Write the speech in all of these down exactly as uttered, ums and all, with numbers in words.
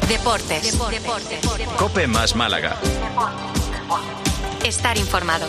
Deportes. Deportes. Deportes. COPE más Málaga. Estar informado.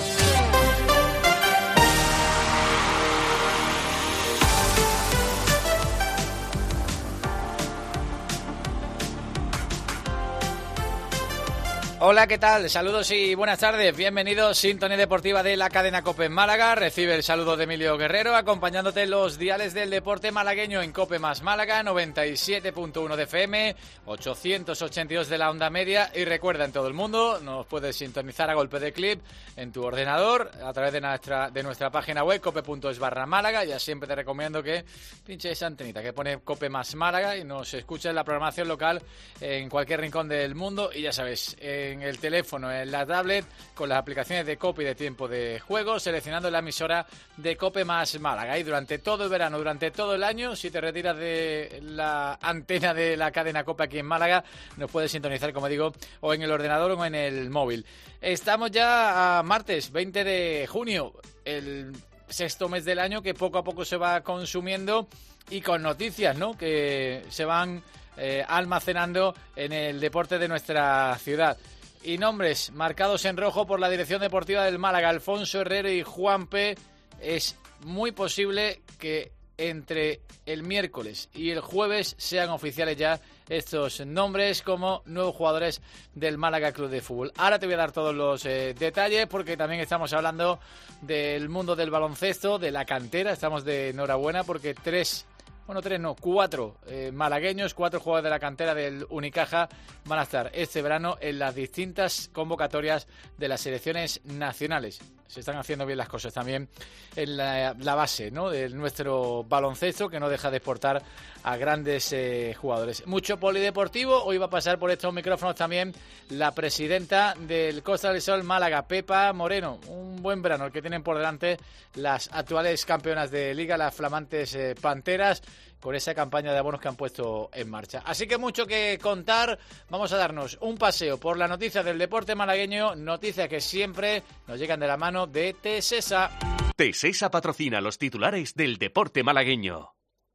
Hola, ¿qué tal? Saludos y buenas tardes. Bienvenidos, Sintonía Deportiva de la cadena COPE en Málaga. Recibe el saludo de Emilio Guerrero, acompañándote en los diales del deporte malagueño en COPE más Málaga, noventa y siete punto uno de F M, ochocientos ochenta y dos de la onda media. Y recuerda, en todo el mundo nos puedes sintonizar a golpe de clip en tu ordenador a través de nuestra, de nuestra página web, cope punto es barra Málaga. Ya siempre te recomiendo que pinches esa antenita que pone COPE más Málaga y nos escuches la programación local en cualquier rincón del mundo. Y ya sabes, en el teléfono, en la tablet, con las aplicaciones de COPE y de tiempo de juego, seleccionando la emisora de COPE más Málaga. Y durante todo el verano, durante todo el año, si te retiras de la antena de la cadena COPE aquí en Málaga, nos puedes sintonizar, como digo, o en el ordenador o en el móvil. Estamos ya a martes veinte de junio, el sexto mes del año que poco a poco se va consumiendo y con noticias, ¿no?, que se van eh, almacenando en el deporte de nuestra ciudad. Y nombres marcados en rojo por la dirección deportiva del Málaga, Alfonso Herrero y Juanpe. Es muy posible que entre el miércoles y el jueves sean oficiales ya estos nombres como nuevos jugadores del Málaga Club de Fútbol. Ahora te voy a dar todos los eh, detalles, porque también estamos hablando del mundo del baloncesto, de la cantera. Estamos de enhorabuena porque tres... Bueno, tres no, cuatro eh, malagueños, cuatro jugadores de la cantera del Unicaja van a estar este verano en las distintas convocatorias de las selecciones nacionales. Se están haciendo bien las cosas también en la, la base, ¿no?, de nuestro baloncesto, que no deja de exportar a grandes eh, jugadores. Mucho polideportivo. Hoy va a pasar por estos micrófonos también la presidenta del Costa del Sol Málaga, Pepa Moreno. Un buen verano el que tienen por delante las actuales campeonas de Liga, las flamantes eh, Panteras, con esa campaña de abonos que han puesto en marcha. Así que mucho que contar. Vamos a darnos un paseo por las noticias del deporte malagueño, noticias que siempre nos llegan de la mano de Tesesa. Tesesa patrocina los titulares del deporte malagueño.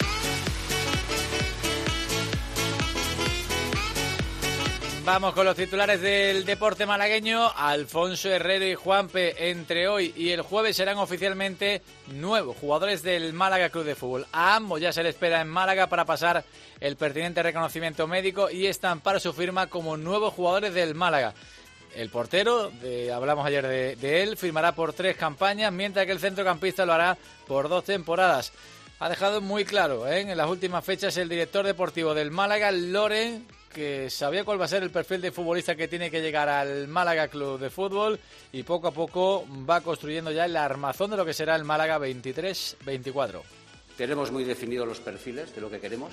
Vamos con los titulares del deporte malagueño. Alfonso Herrero y Juanpe, entre hoy y el jueves, serán oficialmente nuevos jugadores del Málaga Club de Fútbol. A ambos ya se les espera en Málaga para pasar el pertinente reconocimiento médico y estampar su firma como nuevos jugadores del Málaga. El portero, de, hablamos ayer de, de él, firmará por tres campañas, mientras que el centrocampista lo hará por dos temporadas. Ha dejado muy claro, ¿eh?, en las últimas fechas el director deportivo del Málaga, Loren, que sabía cuál va a ser el perfil de futbolista que tiene que llegar al Málaga Club de Fútbol, y poco a poco va construyendo ya el armazón de lo que será el Málaga veintitrés veinticuatro. Tenemos muy definidos los perfiles de lo que queremos,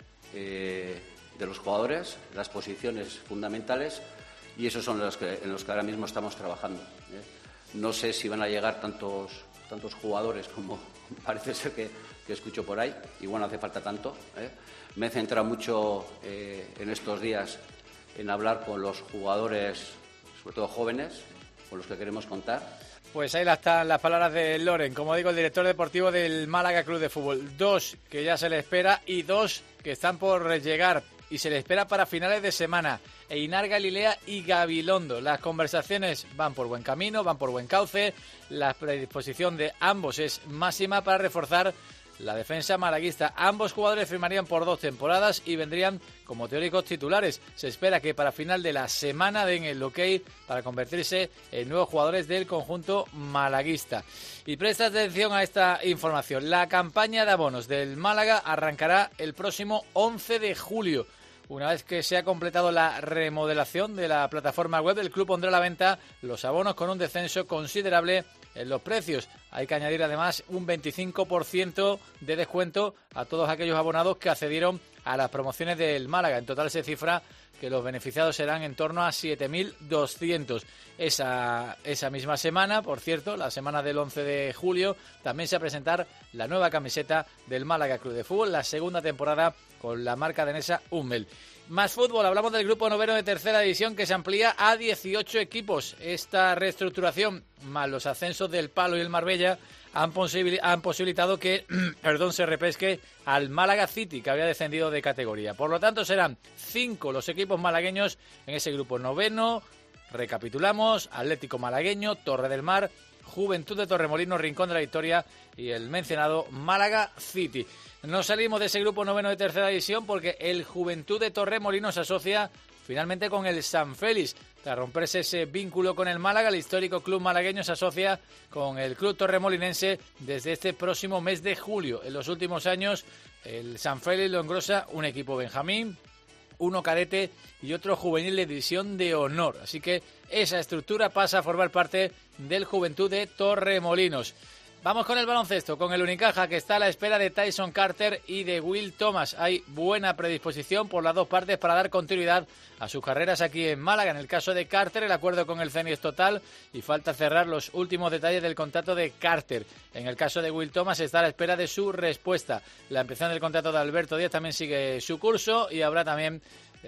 eh, de los jugadores, las posiciones fundamentales, y esos son los que, en los que ahora mismo estamos trabajando, ¿eh? No sé si van a llegar tantos, tantos jugadores como parece ser que, que escucho por ahí, igual no hace falta tanto, ¿eh? Me he centrado mucho eh, en estos días en hablar con los jugadores, sobre todo jóvenes, con los que queremos contar. Pues ahí están las palabras de Loren, como digo, el director deportivo del Málaga Club de Fútbol. Dos que ya se le espera y dos que están por llegar y se le espera para finales de semana. Einar Galilea y Gabilondo. Las conversaciones van por buen camino, van por buen cauce. La predisposición de ambos es máxima para reforzar la defensa malaguista. Ambos jugadores firmarían por dos temporadas y vendrían como teóricos titulares. Se espera que para final de la semana den el ok para convertirse en nuevos jugadores del conjunto malaguista. Y presta atención a esta información. La campaña de abonos del Málaga arrancará el próximo once de julio. Una vez que se ha completado la remodelación de la plataforma web, el club pondrá a la venta los abonos con un descenso considerable en los precios. Hay que añadir además un veinticinco por ciento de descuento a todos aquellos abonados que accedieron a las promociones del Málaga. En total se cifra que los beneficiados serán en torno a siete mil doscientos. Esa, esa misma semana, por cierto, la semana del once de julio, también se va a presentar la nueva camiseta del Málaga Club de Fútbol, la segunda temporada con la marca danesa Hummel. Más fútbol, hablamos del grupo noveno de tercera división que se amplía a dieciocho equipos. Esta reestructuración, más los ascensos del Palo y el Marbella, han, posibil- han posibilitado que perdón, se repesque al Málaga City, que había descendido de categoría. Por lo tanto, serán cinco los equipos malagueños en ese grupo noveno. Recapitulamos: Atlético Malagueño, Torre del Mar, Juventud de Torremolinos, Rincón de la Victoria y el mencionado Málaga City. No salimos de ese grupo noveno de tercera división porque el Juventud de Torremolinos se asocia finalmente con el San Félix. Tras romperse ese vínculo con el Málaga, el histórico club malagueño se asocia con el club torremolinense desde este próximo mes de julio. En los últimos años, el San Félix lo engrosa un equipo benjamín, uno cadete y otro juvenil de división de honor. Así que esa estructura pasa a formar parte del Juventud de Torremolinos. Vamos con el baloncesto, con el Unicaja, que está a la espera de Tyson Carter y de Will Thomas. Hay buena predisposición por las dos partes para dar continuidad a sus carreras aquí en Málaga. En el caso de Carter, el acuerdo con el Zenit es total y falta cerrar los últimos detalles del contrato de Carter. En el caso de Will Thomas, está a la espera de su respuesta. La ampliación del contrato de Alberto Díaz también sigue su curso y habrá también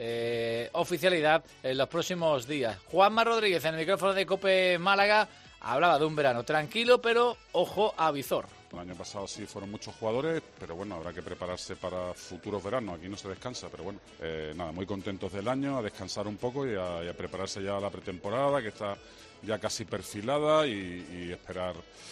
eh, oficialidad en los próximos días. Juanma Rodríguez, en el micrófono de COPE Málaga, hablaba de un verano tranquilo, pero ojo a visor. El año pasado sí fueron muchos jugadores, pero bueno, habrá que prepararse para futuros veranos. Aquí no se descansa, pero bueno, eh, nada, muy contentos del año, a descansar un poco y a, y a prepararse ya a la pretemporada, que está ya casi perfilada, y, y esperar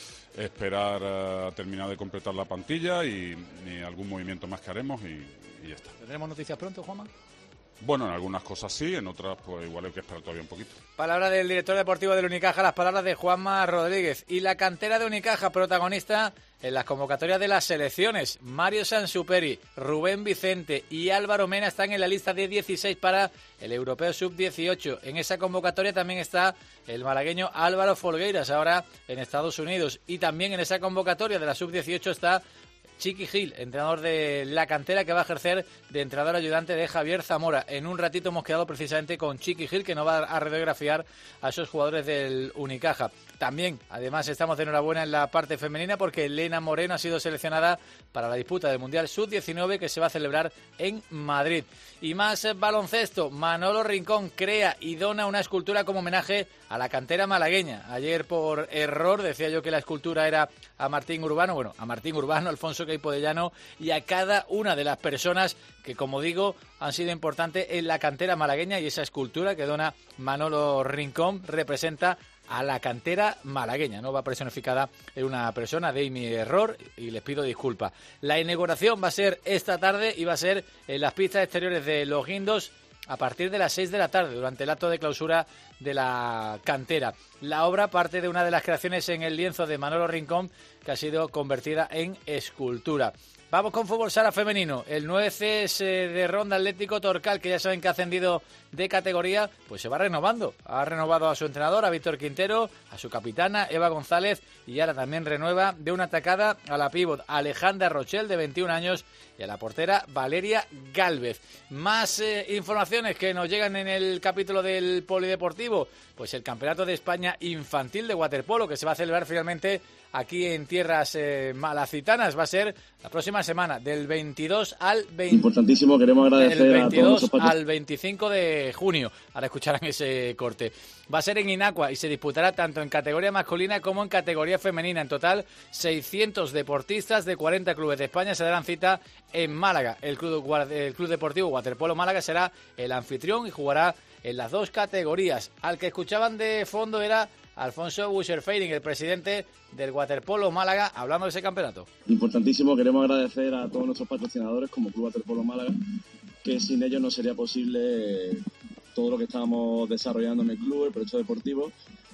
esperar a terminar de completar la plantilla y, y algún movimiento más que haremos y, y ya está. ¿Tendremos noticias pronto, Juanma? Bueno, en algunas cosas sí, en otras pues igual hay que esperar todavía un poquito. Palabra del director deportivo del Unicaja, las palabras de Juanma Rodríguez. Y la cantera de Unicaja, protagonista en las convocatorias de las selecciones. Mario Sansuperi, Rubén Vicente y Álvaro Mena están en la lista de dieciséis para el Europeo sub dieciocho. En esa convocatoria también está el malagueño Álvaro Folgueiras, ahora en Estados Unidos. Y también en esa convocatoria de la sub dieciocho está Chiqui Gil, entrenador de la cantera, que va a ejercer de entrenador ayudante de Javier Zamora. En un ratito hemos quedado precisamente con Chiqui Gil, que nos va a radiografiar a esos jugadores del Unicaja. También, además, estamos de enhorabuena en la parte femenina porque Elena Moreno ha sido seleccionada para la disputa del Mundial sub diecinueve que se va a celebrar en Madrid. Y más baloncesto, Manolo Rincón crea y dona una escultura como homenaje a la cantera malagueña. Ayer, por error, decía yo que la escultura era a Martín Urbano, bueno, a Martín Urbano, Alfonso Queipo de Llano y a cada una de las personas que, como digo, han sido importantes en la cantera malagueña, y esa escultura que dona Manolo Rincón representa a la cantera malagueña. No va personificada en una persona, de mi error y les pido disculpas. La inauguración va a ser esta tarde y va a ser en las pistas exteriores de Los Guindos a partir de las seis de la tarde, durante el acto de clausura de la cantera. La obra parte de una de las creaciones en el lienzo de Manolo Rincón, que ha sido convertida en escultura. Vamos con fútbol sala femenino. El nueve C S de Ronda Atlético Torcal, que ya saben que ha ascendido de categoría, pues se va renovando. Ha renovado a su entrenador, a Víctor Quintero, a su capitana, Eva González, y ahora también renueva de una atacada a la pívot Alejandra Rochel, de veintiún años, y a la portera Valeria Gálvez. Más eh, informaciones que nos llegan en el capítulo del Polideportivo. Pues el Campeonato de España Infantil de Waterpolo, que se va a celebrar finalmente aquí en tierras eh, malacitanas. Va a ser la próxima semana, del veintidós al veinte... Importantísimo, queremos agradecer del veintidós a todos los al veinticinco de junio. Ahora escucharán ese corte. Va a ser en Inacua y se disputará tanto en categoría masculina como en categoría femenina. En total, seiscientos deportistas de cuarenta clubes de España se darán cita en Málaga. El Club, el Club Deportivo Waterpolo Málaga será el anfitrión y jugará en las dos categorías. Al que escuchaban de fondo era Alfonso Buscherfeiring, el presidente del Waterpolo Málaga, hablando de ese campeonato. Importantísimo, queremos agradecer a todos nuestros patrocinadores como Club Waterpolo Málaga, que sin ellos no sería posible todo lo que estamos desarrollando en el club, el proyecto deportivo,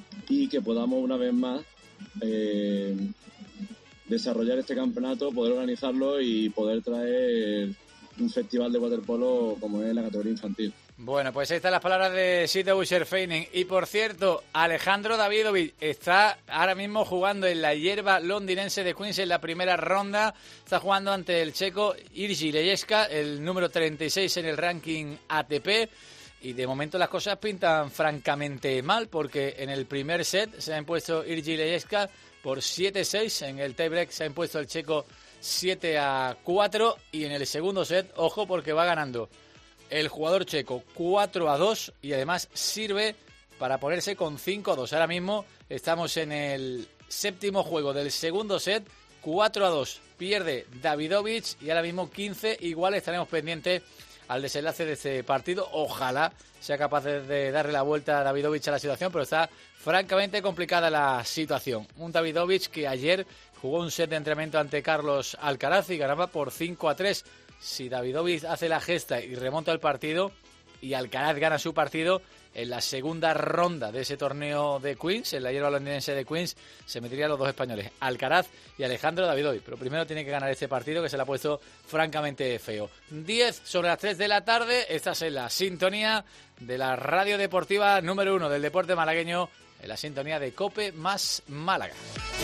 y que podamos una vez más eh, desarrollar este campeonato, poder organizarlo y poder traer un festival de waterpolo como es la categoría infantil. Bueno, pues ahí están las palabras de Sito Buscherfeiring. Y por cierto, Alejandro Davidovich está ahora mismo jugando en la hierba londinense de Queens en la primera ronda. Está jugando ante el checo Irgi Lejeska, el número treinta y seis en el ranking A T P. Y de momento las cosas pintan francamente mal, porque en el primer set se ha impuesto Irgi Lejeska por siete seis. En el tiebreak se ha impuesto el checo siete a cuatro. Y en el segundo set, ojo, porque va ganando el jugador checo cuatro a dos y además sirve para ponerse con cinco a dos. Ahora mismo estamos en el Séptimo juego del segundo set, cuatro a dos. Pierde Davidovich y ahora mismo quince. Igual estaremos pendientes al desenlace de este partido. Ojalá sea capaz de, de darle la vuelta a Davidovich a la situación, pero está francamente complicada la situación. Un Davidovich que ayer jugó un set de entrenamiento ante Carlos Alcaraz y ganaba por cinco a tres. Si Davidovich hace la gesta y remonta el partido y Alcaraz gana su partido, en la segunda ronda de ese torneo de Queens, en la hierba londinense de Queens, se meterían los dos españoles, Alcaraz y Alejandro Davidovich. Pero primero tiene que ganar este partido, que se le ha puesto francamente feo. diez sobre las tres de la tarde, estás en la sintonía de la radio deportiva número uno del deporte malagueño, en la sintonía de COPE más Málaga.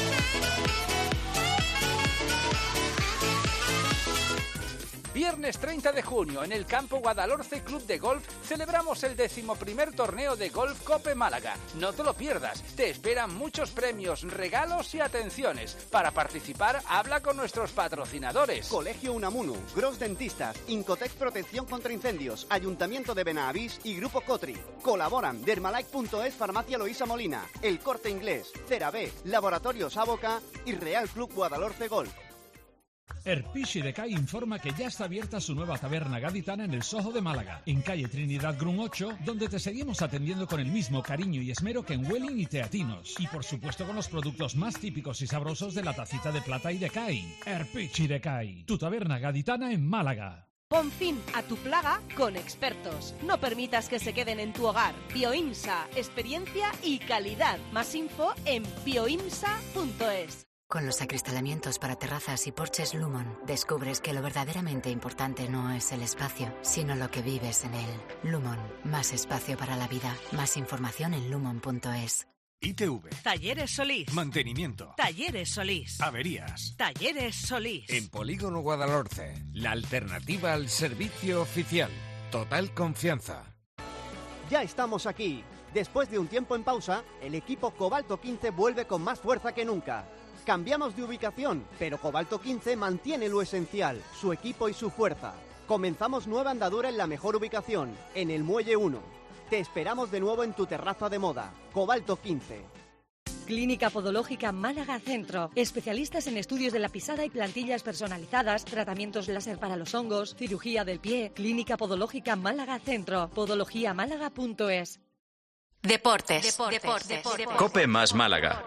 Viernes treinta de junio, en el campo Guadalhorce Club de Golf, celebramos el decimoprimer torneo de golf Cope Málaga. No te lo pierdas, te esperan muchos premios, regalos y atenciones. Para participar, habla con nuestros patrocinadores. Colegio Unamuno, Gros Dentistas, Incotec Protección contra Incendios, Ayuntamiento de Benavís y Grupo Cotri. Colaboran Dermalike punto es, Farmacia Loísa Molina, El Corte Inglés, CeraVe, Laboratorios Aboca y Real Club Guadalhorce Golf. Erpichi de Cai informa que ya está abierta su nueva taberna gaditana en el Soho de Málaga, en calle Trinidad Grun ocho, donde te seguimos atendiendo con el mismo cariño y esmero que en Welling y Teatinos. Y por supuesto con los productos más típicos y sabrosos de la tacita de plata y de Cai. Erpichi de Cai, tu taberna gaditana en Málaga. Pon fin a tu plaga con expertos. No permitas que se queden en tu hogar. Bioimsa, experiencia y calidad. Más info en bioimsa punto es. Con los acristalamientos para terrazas y porches Lumon, descubres que lo verdaderamente importante no es el espacio, sino lo que vives en él. Lumon, más espacio para la vida. Más información en lumon punto es. I T V. Talleres Solís. Mantenimiento. Talleres Solís. Averías. Talleres Solís. En Polígono Guadalhorce, la alternativa al servicio oficial. Total confianza. Ya estamos aquí. Después de un tiempo en pausa, el equipo Cobalto quince vuelve con más fuerza que nunca. Cambiamos de ubicación, pero Cobalto quince mantiene lo esencial, su equipo y su fuerza. Comenzamos nueva andadura en la mejor ubicación, en el Muelle uno. Te esperamos de nuevo en tu terraza de moda, Cobalto quince. Clínica Podológica Málaga Centro. Especialistas en estudios de la pisada y plantillas personalizadas, tratamientos láser para los hongos, cirugía del pie. Clínica Podológica Málaga Centro. podología málaga punto es. Deportes. Deportes. Deportes. Deportes. COPE más Málaga.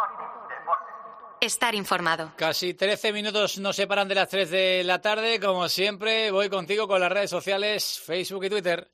Estar informado. Casi trece minutos nos separan de las tres de la tarde. Como siempre, voy contigo con las redes sociales, Facebook y Twitter.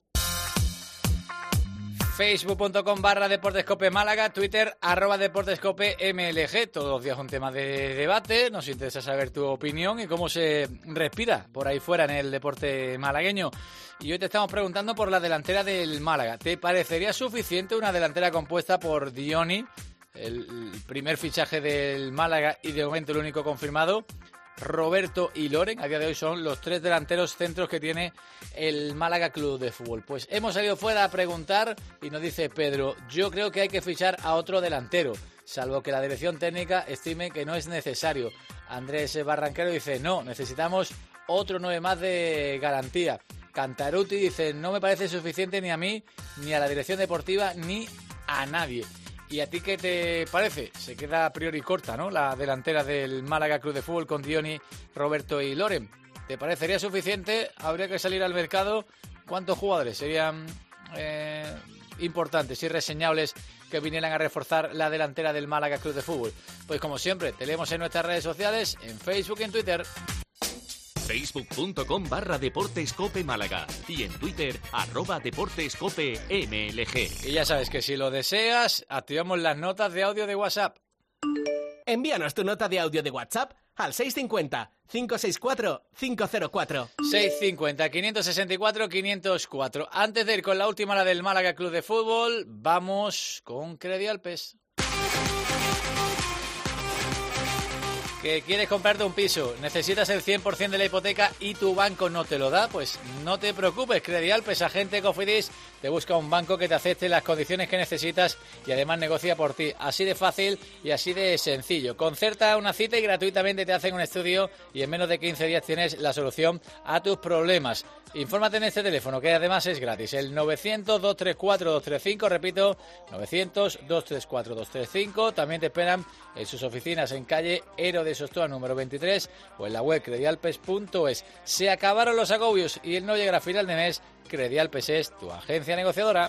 facebook punto com barra Deportescope Málaga, Twitter arroba Deportescope M L G. Todos los días un tema de debate. Nos interesa saber tu opinión y cómo se respira por ahí fuera en el deporte malagueño. Y hoy te estamos preguntando por la delantera del Málaga. ¿Te parecería suficiente una delantera compuesta por Dioni, el primer fichaje del Málaga y de momento el único confirmado, Roberto y Loren? A día de hoy son los tres delanteros centros que tiene el Málaga Club de Fútbol. Pues hemos salido fuera a preguntar y nos dice Pedro: yo creo que hay que fichar a otro delantero, salvo que la dirección técnica estime que no es necesario. Andrés Barranquero dice: no, necesitamos otro nueve más de garantía. Cantaruti dice: no me parece suficiente ni a mí, ni a la dirección deportiva, ni a nadie. ¿Y a ti qué te parece? Se queda a priori corta, ¿no?, la delantera del Málaga Club de Fútbol con Dioni, Roberto y Loren. ¿Te parecería suficiente? ¿Habría que salir al mercado? ¿Cuántos jugadores serían eh, importantes y reseñables que vinieran a reforzar la delantera del Málaga Club de Fútbol? Pues como siempre, te leemos en nuestras redes sociales, en Facebook y en Twitter. facebook punto com barra Deportescope Málaga y en Twitter arroba Deportescope M L G. Y ya sabes que si lo deseas, activamos las notas de audio de WhatsApp. Envíanos tu nota de audio de WhatsApp al seis cinco cero, cinco seis cuatro, cinco cero cuatro. seis cinco cero, cinco seis cuatro, cinco cero cuatro. Antes de ir con la última, la del Málaga Club de Fútbol, vamos con Credialpes. que quieres comprarte un piso, necesitas el cien por ciento de la hipoteca y tu banco no te lo da, pues no te preocupes, Credialpes, agente Cofidis, te busca un banco que te acepte las condiciones que necesitas y además negocia por ti. Así de fácil y así de sencillo. Concerta una cita y gratuitamente te hacen un estudio y en menos de quince días tienes la solución a tus problemas. Infórmate en este teléfono, que además es gratis, el novecientos, dos tres cuatro, dos tres cinco, repito, novecientos, dos tres cuatro, dos tres cinco. También te esperan en sus oficinas en calle Ero de Sostoa número veintitrés o en la web credialpes punto es. Se acabaron los agobios y el no llegar a final de mes, Credialpes es tu agencia negociadora.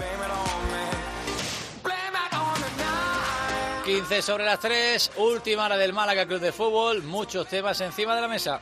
quince sobre las tres, última hora del Málaga Club de Fútbol, muchos temas encima de la mesa.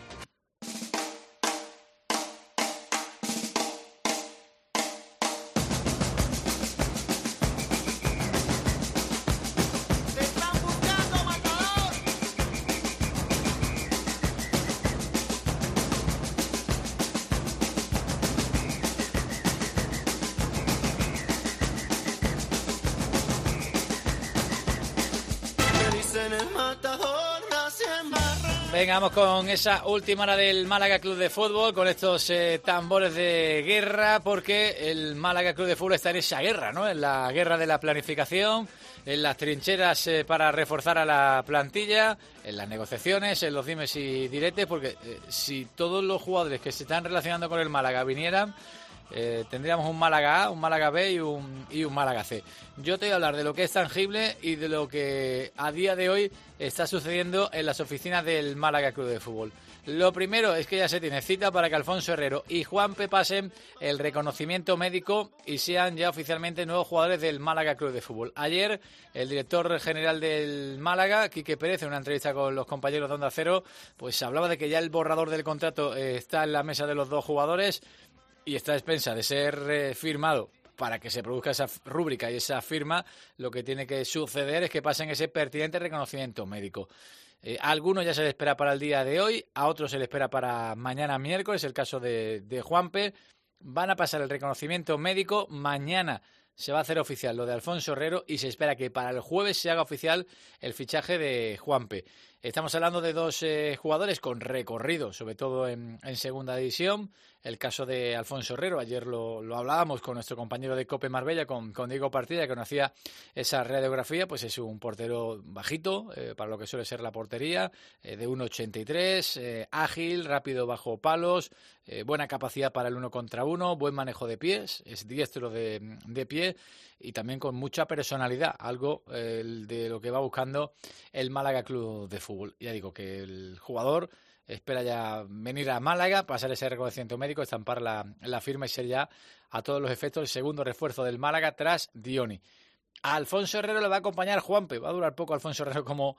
Venga, vamos con esa última hora del Málaga Club de Fútbol, con estos eh, tambores de guerra, porque el Málaga Club de Fútbol está en esa guerra, ¿no? En la guerra de la planificación, en las trincheras eh, para reforzar a la plantilla, en las negociaciones, en los dimes y diretes, porque eh, si todos los jugadores que se están relacionando con el Málaga vinieran, Eh, tendríamos un Málaga A, un Málaga B y un, y un Málaga C. Yo te voy a hablar de lo que es tangible y de lo que a día de hoy está sucediendo en las oficinas del Málaga Club de Fútbol. Lo primero es que ya se tiene cita para que Alfonso Herrero y Juanpe pasen el reconocimiento médico y sean ya oficialmente nuevos jugadores del Málaga Club de Fútbol. Ayer el director general del Málaga, Quique Pérez, en una entrevista con los compañeros de Onda Cero, pues hablaba de que ya el borrador del contrato eh, está en la mesa de los dos jugadores y está a expensa de ser eh, firmado. Para que se produzca esa rúbrica y esa firma, lo que tiene que suceder es que pasen ese pertinente reconocimiento médico. Eh, a algunos ya se les espera para el día de hoy, a otros se les espera para mañana miércoles, el caso de, de Juanpe. Van a pasar el reconocimiento médico, mañana se va a hacer oficial lo de Alfonso Herrero y se espera que para el jueves se haga oficial el fichaje de Juanpe. Estamos hablando de dos eh, jugadores con recorrido, sobre todo en, en segunda división. El caso de Alfonso Herrero, ayer lo, lo hablábamos con nuestro compañero de COPE Marbella, con, con Diego Partida, que conocía esa radiografía. Pues es un portero bajito, eh, para lo que suele ser la portería, eh, de uno ochenta y tres, eh, ágil, rápido bajo palos, eh, buena capacidad para el uno contra uno, buen manejo de pies, es diestro de, de pie y también con mucha personalidad, algo eh, de lo que va buscando el Málaga Club de Fútbol. Ya digo que el jugador espera ya venir a Málaga, pasar ese reconocimiento médico, estampar la, la firma y ser ya a todos los efectos el segundo refuerzo del Málaga tras Dioni. A Alfonso Herrero le va a acompañar Juanpe. Va a durar poco Alfonso Herrero como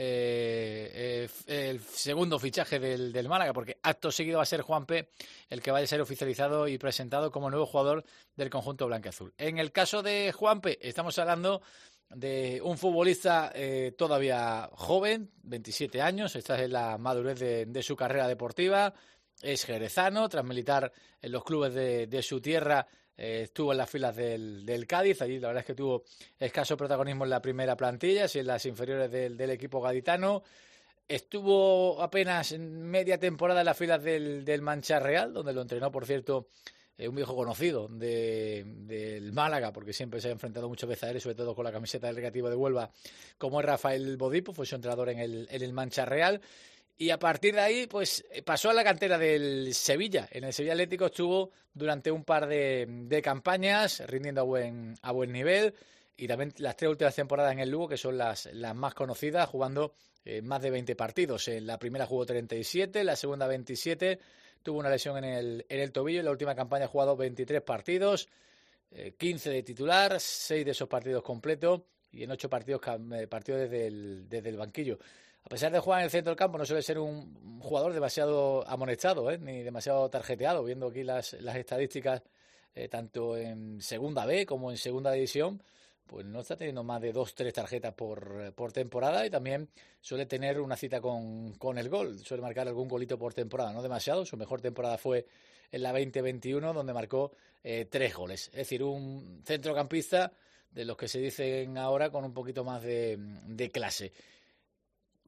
eh, eh, el segundo fichaje del, del Málaga, porque acto seguido va a ser Juanpe el que vaya a ser oficializado y presentado como nuevo jugador del conjunto blanquiazul. En el caso de Juanpe, estamos hablando de un futbolista eh, todavía joven, veintisiete años, esta es la madurez de, de su carrera deportiva, es jerezano, tras militar en los clubes de, de su tierra, eh, estuvo en las filas del, del Cádiz, allí la verdad es que tuvo escaso protagonismo en la primera plantilla, y en las inferiores del, del equipo gaditano, estuvo apenas media temporada en las filas del, del Mancha Real, donde lo entrenó, por cierto, Eh, un viejo conocido de, del Málaga, porque siempre se ha enfrentado muchas veces a él, sobre todo con la camiseta del Recreativo de Huelva, como es Rafael Bodipo, fue su entrenador en el, en el Mancha Real, y a partir de ahí pues pasó a la cantera del Sevilla. En el Sevilla Atlético estuvo durante un par de, de campañas, rindiendo a buen, a buen nivel, y también las tres últimas temporadas en el Lugo, que son las, las más conocidas, jugando eh, más de veinte partidos. En la primera jugó treinta y siete, en la segunda veintisiete, tuvo una lesión en el, en el tobillo. En la última campaña ha jugado veintitrés partidos, eh, quince de titular, seis de esos partidos completos y en ocho partidos, eh, partidos desde, el, desde el banquillo. A pesar de jugar en el centro del campo, no suele ser un jugador demasiado amonestado, ¿eh? ni demasiado tarjeteado, viendo aquí las, las estadísticas, eh, tanto en segunda B como en segunda división, pues no está teniendo más de dos, tres tarjetas por, por temporada, y también suele tener una cita con, con el gol, suele marcar algún golito por temporada, no demasiado. Su mejor temporada fue en la veinte veintiuno, donde marcó eh, tres goles. Es decir, un centrocampista de los que se dicen ahora con un poquito más de, de clase.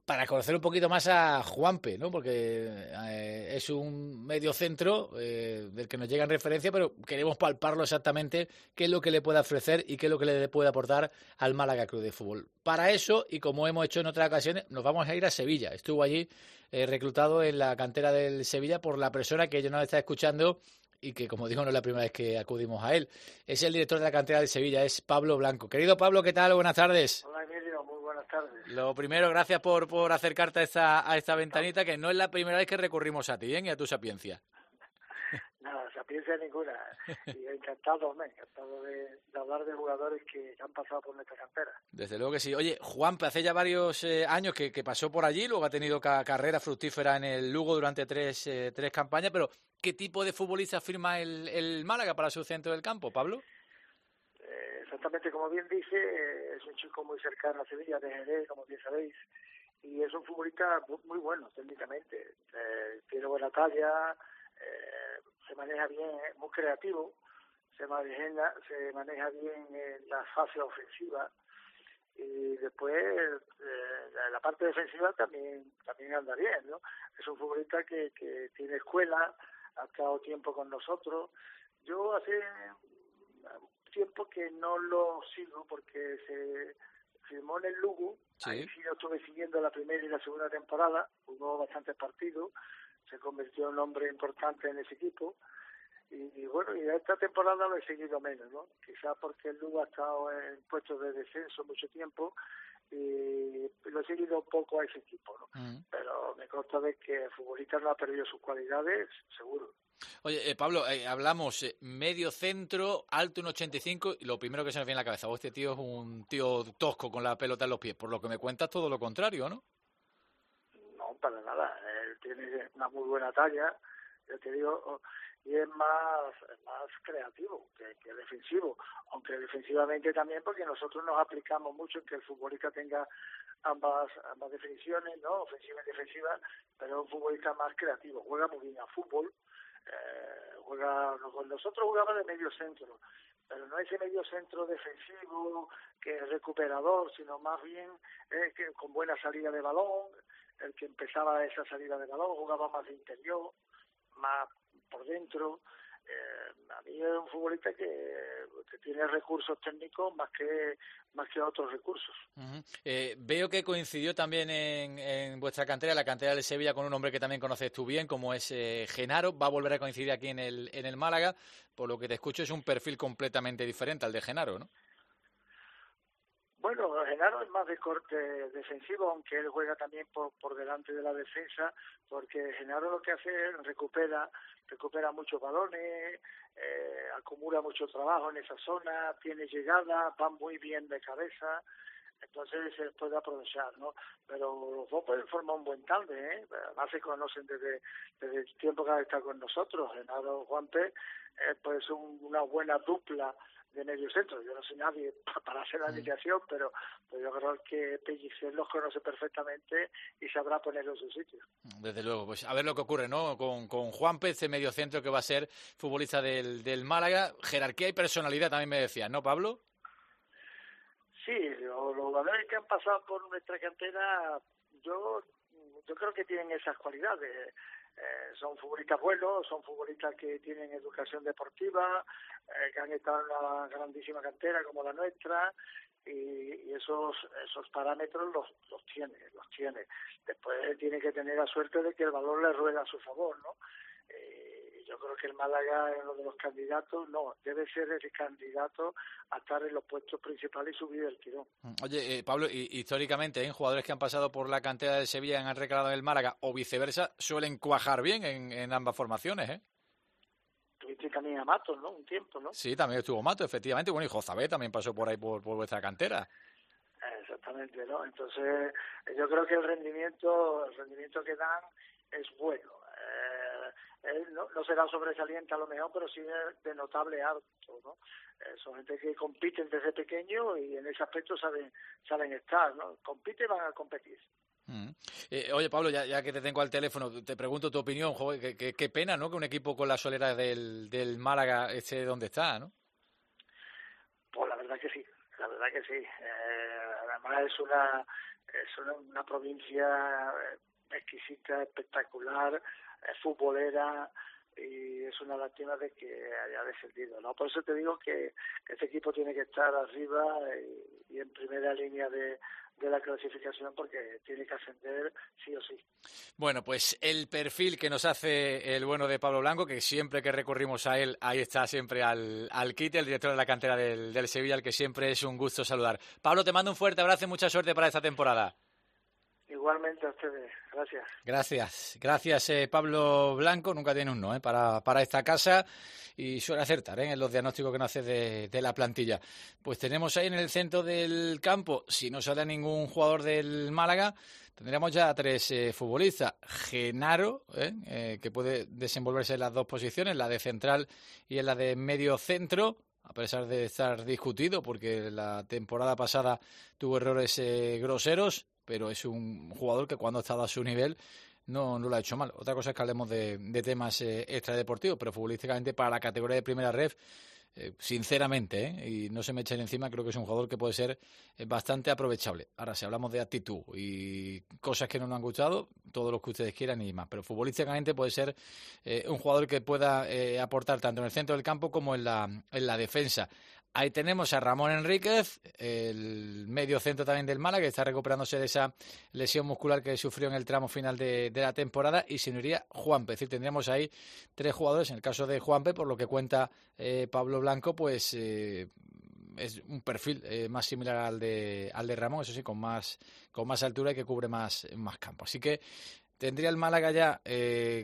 para conocer un poquito más a Juanpe, ¿no? Porque eh, es un medio centro eh, del que nos llegan referencias, pero queremos palparlo exactamente, qué es lo que le puede ofrecer y qué es lo que le puede aportar al Málaga Club de Fútbol. Para eso, y como hemos hecho en otras ocasiones, nos vamos a ir a Sevilla. Estuvo allí eh, reclutado en la cantera del Sevilla por la persona que yo nos está escuchando y que, como digo, no es la primera vez que acudimos a él. Es el director de la cantera del Sevilla, es Pablo Blanco. Querido Pablo, ¿qué tal? Buenas tardes. Hola, Emilio, muy buenas tardes. Lo primero, gracias por, por acercarte a esta, a esta ventanita, que no es la primera vez que recurrimos a ti, ¿eh? Y a tu sapiencia. Nada, sapiencia ninguna. Y encantado, me encantado de, de hablar de jugadores que han pasado por nuestra cantera. Desde luego que sí. Oye, Juanpe, hace ya varios eh, años que, que pasó por allí, luego ha tenido ca carrera fructífera en el Lugo durante tres, eh, tres campañas, pero ¿qué tipo de futbolista firma el, el Málaga para su centro del campo, Pablo? Eh, exactamente como bien dice, eh, es un chico muy cercano a Sevilla, de Jerez, como bien sabéis, y es un futbolista muy, muy bueno técnicamente. Eh, tiene buena talla, eh, se maneja bien, es muy creativo, se maneja, se maneja bien en la fase ofensiva, y después eh, la parte defensiva también también anda bien, ¿no? Es un futbolista que, que tiene escuela, ha estado tiempo con nosotros. Yo hace tiempo que no lo sigo porque se firmó en el Lugo, sí. Ahí sí lo estuve siguiendo la primera y la segunda temporada, jugó bastantes partidos, se convirtió en un hombre importante en ese equipo, y, y bueno, y esta temporada lo he seguido menos, ¿no? Quizás porque el Lugo ha estado en puestos de descenso mucho tiempo, y lo he seguido poco a ese equipo, ¿no? Mm. Pero me consta de que el futbolista no ha perdido sus cualidades, seguro. Oye, eh, Pablo, eh, hablamos eh, medio centro, alto un ochenta y cinco, y lo primero que se me viene a la cabeza, oh, este tío es un tío tosco con la pelota en los pies. Por lo que me cuentas, todo lo contrario, ¿no? No, para nada. Él tiene una muy buena talla, yo te digo, y es más, más creativo que, que defensivo, aunque defensivamente también, porque nosotros nos aplicamos mucho en que el futbolista tenga ambas ambas definiciones, ¿no? Ofensiva y defensiva, pero es un futbolista más creativo, juega muy bien a fútbol. Eh, juega con nosotros jugaba de medio centro, pero no ese medio centro defensivo que es recuperador, sino más bien eh, que con buena salida de balón, el que empezaba esa salida de balón, jugaba más de interior, más por dentro. Eh, a mí es un futbolista que, que tiene recursos técnicos más que más que otros recursos. Uh-huh. eh, veo que coincidió también en, en vuestra cantera, la cantera de Sevilla, con un hombre que también conoces tú bien, como es eh, Genaro. Va a volver a coincidir aquí en el en el Málaga. Por lo que te escucho, es un perfil completamente diferente al de Genaro, ¿no? Bueno, Genaro es más de corte defensivo, aunque él juega también por, por delante de la defensa, porque Genaro lo que hace es recupera, recupera muchos balones, eh, acumula mucho trabajo en esa zona, tiene llegada, va muy bien de cabeza, entonces se puede aprovechar, ¿no? Pero los dos pueden formar un buen tándem, ¿eh? Además se conocen desde, desde el tiempo que han estado con nosotros. Genaro Juanpe, eh, pues un, una buena dupla de medio centro. Yo no soy nadie para hacer la indicación, pero pues yo creo que Pellicer los conoce perfectamente y sabrá ponerlo en su sitio. Desde luego, pues a ver lo que ocurre, ¿no? Con, con Juanpe, ese medio centro que va a ser futbolista del, del Málaga. Jerarquía y personalidad también me decías, ¿no, Pablo? Sí, los jugadores que han pasado por nuestra cantera, yo yo creo que tienen esas cualidades. Eh, son futbolistas buenos, son futbolistas que tienen educación deportiva, eh, que han estado en una grandísima cantera como la nuestra, y, y esos esos parámetros los los tiene, los tiene. Después tiene que tener la suerte de que el balón le rueda a su favor, ¿no? Eh, yo creo que el Málaga es uno de los candidatos, no, debe ser el candidato a estar en los puestos principales y subir el tirón. Oye, eh, Pablo, y, históricamente, ¿eh? jugadores que han pasado por la cantera de Sevilla y han recalado en el Málaga, o viceversa, suelen cuajar bien en, en ambas formaciones, ¿eh? Tuviste también a Matos, ¿no? Un tiempo, ¿no? Sí, también estuvo Matos, efectivamente. Bueno, y Jozabé también pasó por ahí, por, por vuestra cantera. Exactamente, ¿no? Entonces, yo creo que el rendimiento, el rendimiento que dan es bueno. Eh, él no, no será sobresaliente a lo mejor, pero sí es de notable alto, ¿no? Eh, son gente que compiten desde pequeño y en ese aspecto saben saben estar, ¿no? Compiten y van a competir. Mm. Eh, oye, Pablo, ya, ya que te tengo al teléfono, te pregunto tu opinión. Joder, qué, qué, qué pena, ¿no? Que un equipo con la solera del, del Málaga esté donde está, ¿no? Pues la verdad que sí, la verdad que sí. Eh, además es una es una, una provincia exquisita, espectacular, futbolera, y es una lástima de que haya descendido, ¿no? Por eso te digo que, que este equipo tiene que estar arriba y, y en primera línea de, de la clasificación, porque tiene que ascender sí o sí. Bueno, pues el perfil que nos hace el bueno de Pablo Blanco, que siempre que recurrimos a él, ahí está siempre al, al quite, el director de la cantera del, del Sevilla, al que siempre es un gusto saludar. Pablo, te mando un fuerte abrazo y mucha suerte para esta temporada. Igualmente a ustedes, gracias. Gracias, gracias eh, Pablo Blanco, nunca tiene un no eh, para, para esta casa y suele acertar eh, en los diagnósticos que nos hace de, de la plantilla. Pues tenemos ahí en el centro del campo, si no sale ningún jugador del Málaga, tendríamos ya tres eh, futbolistas. Genaro, eh, eh, que puede desenvolverse en las dos posiciones, la de central y en la de medio centro, a pesar de estar discutido porque la temporada pasada tuvo errores eh, groseros, pero es un jugador que cuando ha estado a su nivel no, no lo ha hecho mal. Otra cosa es que hablemos de, de temas eh, extradeportivos, pero futbolísticamente para la categoría de primera ref, eh, sinceramente, eh, y no se me echen encima, creo que es un jugador que puede ser eh, bastante aprovechable. Ahora, si hablamos de actitud y cosas que no nos han gustado, todo lo que ustedes quieran y más, pero futbolísticamente puede ser eh, un jugador que pueda eh, aportar tanto en el centro del campo como en la, en la defensa. Ahí tenemos a Ramón Enríquez, el medio centro también del Málaga, que está recuperándose de esa lesión muscular que sufrió en el tramo final de, de la temporada, y se uniría Juanpe. Es decir, tendríamos ahí tres jugadores. En el caso de Juanpe, por lo que cuenta eh, Pablo Blanco, pues eh, es un perfil eh, más similar al de al de Ramón, eso sí, con más con más altura y que cubre más, más campo. Así que tendría el Málaga ya eh,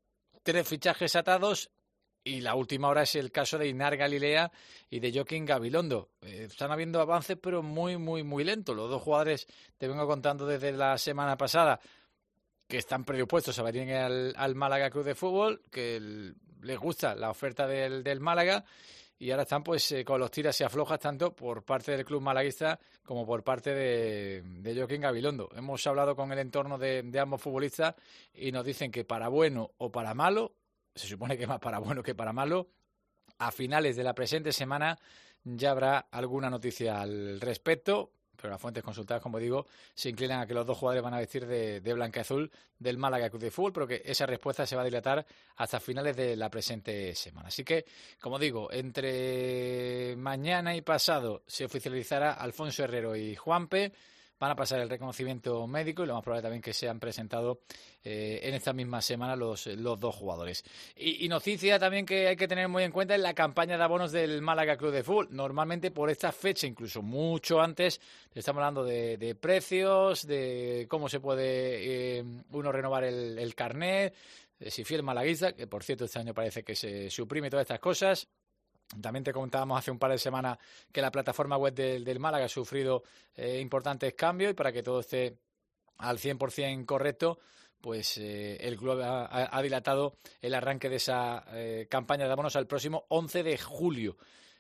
tres fichajes atados. Y la última hora es el caso de Inar Galilea y de Joaquín Gabilondo. Eh, están habiendo avances, pero muy, muy, muy lentos. Los dos jugadores, te vengo contando desde la semana pasada, que están predispuestos a venir al, al Málaga Club de Fútbol, que el, les gusta la oferta del, del Málaga, y ahora están pues eh, con los tiras y aflojas tanto por parte del club malaguista como por parte de, de Joaquín Gabilondo. Hemos hablado con el entorno de, de ambos futbolistas y nos dicen que para bueno o para malo, se supone que más para bueno que para malo, a finales de la presente semana ya habrá alguna noticia al respecto, pero las fuentes consultadas, como digo, se inclinan a que los dos jugadores van a vestir de, de blanca-azul del Málaga Club de Fútbol, pero que esa respuesta se va a dilatar hasta finales de la presente semana. Así que, como digo, entre mañana y pasado se oficializará Alfonso Herrero y Juanpe. Van a pasar el reconocimiento médico y lo más probable también que se han presentado eh, en esta misma semana los, los dos jugadores. Y, y noticia también que hay que tener muy en cuenta es la campaña de abonos del Málaga Club de Fútbol. Normalmente por esta fecha, incluso mucho antes, estamos hablando de, de precios, de cómo se puede eh, uno renovar el, el carnet, de si fiel malaguista, que por cierto este año parece que se suprime todas estas cosas. También te comentábamos hace un par de semanas que la plataforma web del, del Málaga ha sufrido eh, importantes cambios, y para que todo esté al cien por ciento correcto, pues eh, el club ha, ha dilatado el arranque de esa eh, campaña de abonos al próximo once de julio.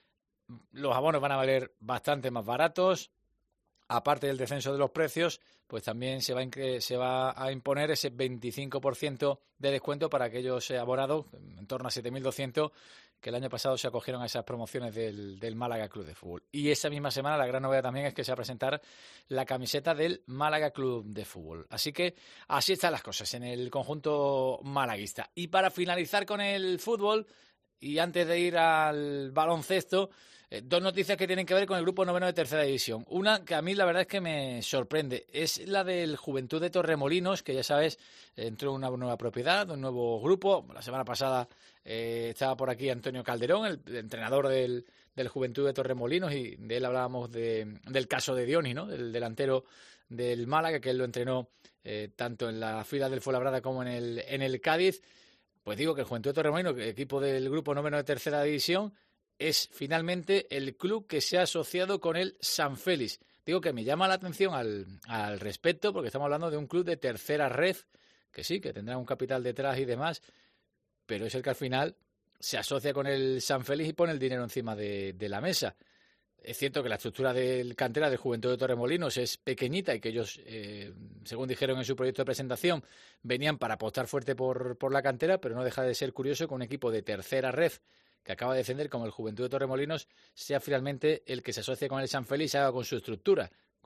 Los abonos van a valer bastante más baratos. Aparte del descenso de los precios, pues también se va, a, se va a imponer ese veinticinco por ciento de descuento para aquellos abonados, en torno a siete mil doscientos, que el año pasado se acogieron a esas promociones del, del Málaga Club de Fútbol. Y esa misma semana la gran novedad también es que se va a presentar la camiseta del Málaga Club de Fútbol. Así que así están las cosas en el conjunto malaguista. Y para finalizar con el fútbol, y antes de ir al baloncesto, eh, dos noticias que tienen que ver con el grupo noveno de tercera división. Una que a mí la verdad es que me sorprende, es la del Juventud de Torremolinos, que ya sabes, entró una nueva propiedad, un nuevo grupo. La semana pasada eh, estaba por aquí Antonio Calderón, el, el entrenador del, del Juventud de Torremolinos, y de él hablábamos de, del caso de Dioni, ¿no? El delantero del Málaga, que él lo entrenó eh, tanto en la fila del Fuenlabrada como en el, en el Cádiz. Pues digo que el Juventud de Torremolinos, equipo del grupo noveno de tercera división, es finalmente el club que se ha asociado con el San Félix. Digo que me llama la atención al, al respecto, porque estamos hablando de un club de tercera ref, que sí, que tendrá un capital detrás y demás, pero es el que al final se asocia con el San Félix y pone el dinero encima de, de la mesa. Es cierto que la estructura del cantera del Juventud de Torremolinos es pequeñita y que ellos, eh, según dijeron en su proyecto de presentación, venían para apostar fuerte por, por la cantera, pero no deja de ser curioso que un equipo de tercera ref que acaba de descender como el Juventud de Torremolinos sea finalmente el que se asocia con el San Félix y haga con su estructura,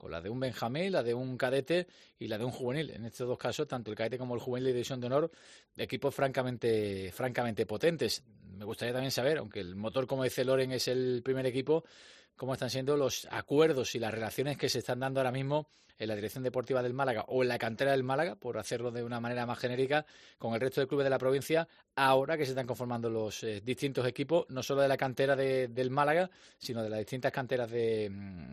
con la de un Benjamín, la de un cadete y la de un juvenil. En estos dos casos, tanto el cadete como el juvenil de división de honor, equipos francamente, francamente potentes. Me gustaría también saber, aunque el motor, como dice Loren, es el primer equipo, cómo están siendo los acuerdos y las relaciones que se están dando ahora mismo en la dirección deportiva del Málaga o en la cantera del Málaga, por hacerlo de una manera más genérica, con el resto de clubes de la provincia, ahora que se están conformando los eh, distintos equipos, no solo de la cantera de, del Málaga, sino de las distintas canteras de,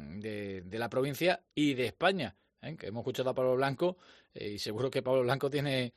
de, de la provincia y de España, ¿eh? Que hemos escuchado a Pablo Blanco, eh, y seguro que Pablo Blanco tiene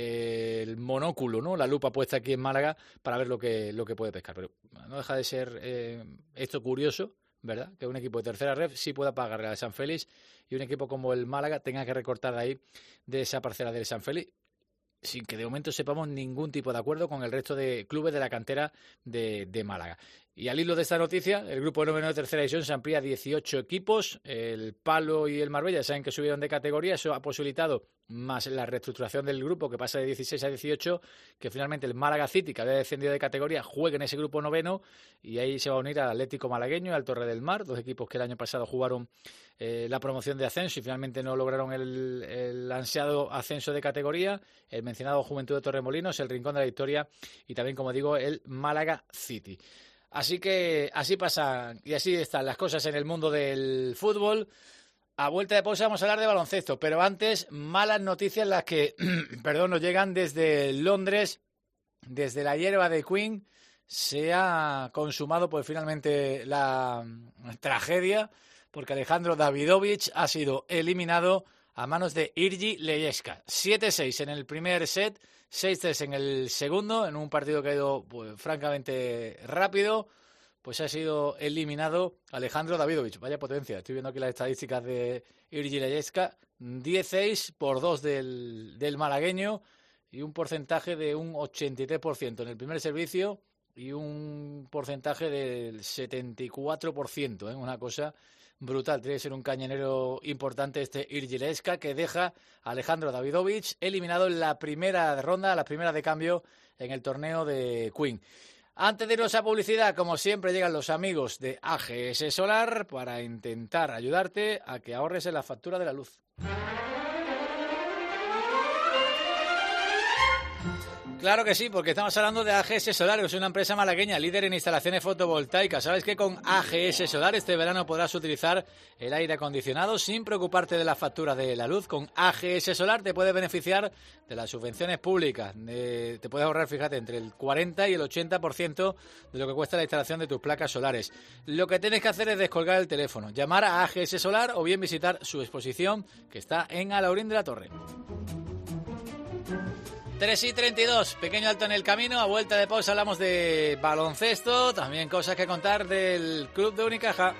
eh, el monóculo, ¿no?, la lupa puesta aquí en Málaga para ver lo que, lo que puede pescar. Pero no deja de ser eh, esto curioso, ¿verdad?, que un equipo de tercera ref sí pueda pagarle a San Félix y un equipo como el Málaga tenga que recortar de ahí, de esa parcela del San Félix, sin que de momento sepamos ningún tipo de acuerdo con el resto de clubes de la cantera de, de Málaga. Y al hilo de esta noticia, el grupo noveno de tercera división se amplía a dieciocho equipos. El Palo y el Marbella saben que subieron de categoría. Eso ha posibilitado, más la reestructuración del grupo, que pasa de dieciséis a dieciocho, que finalmente el Málaga City, que había descendido de categoría, juegue en ese grupo noveno, y ahí se va a unir al Atlético Malagueño y al Torre del Mar, dos equipos que el año pasado jugaron eh, la promoción de ascenso y finalmente no lograron el, el ansiado ascenso de categoría. El mencionado Juventud de Torremolinos, el Rincón de la Victoria y también, como digo, el Málaga City. Así que así pasan y así están las cosas en el mundo del fútbol. A vuelta de pausa vamos a hablar de baloncesto, pero antes, malas noticias las que perdón, nos llegan desde Londres, desde la hierba de Queen. Se ha consumado pues finalmente la tragedia, porque Alejandro Davidovich ha sido eliminado a manos de Irgi Leyeska. siete seis en el primer set, seis tres en el segundo, en un partido que ha ido pues, francamente rápido. Pues ha sido eliminado Alejandro Davidovich. Vaya potencia. Estoy viendo aquí las estadísticas de Irgi Leyeska. diez seis por dos del, del malagueño y un porcentaje de un ochenta y tres por ciento en el primer servicio y un porcentaje del setenta y cuatro por ciento. ¿eh? Una cosa brutal. Tiene que ser un cañonero importante este Irgi Leyeska, que deja a Alejandro Davidovich eliminado en la primera ronda, la primera de cambio en el torneo de Queen. Antes de irnos a publicidad, como siempre, llegan los amigos de A G S Solar para intentar ayudarte a que ahorres en la factura de la luz. Claro que sí, porque estamos hablando de A G S Solar, que es una empresa malagueña líder en instalaciones fotovoltaicas. ¿Sabes que con A G S Solar este verano podrás utilizar el aire acondicionado sin preocuparte de la factura de la luz? Con A G S Solar te puedes beneficiar de las subvenciones públicas. Eh, te puedes ahorrar, fíjate, entre el cuarenta y el ochenta por ciento de lo que cuesta la instalación de tus placas solares. Lo que tienes que hacer es descolgar el teléfono, llamar a A G S Solar o bien visitar su exposición que está en Alaurín de la Torre. tres y treinta y dos, pequeño alto en el camino, a vuelta de pausa hablamos de baloncesto, también cosas que contar del Club de Unicaja.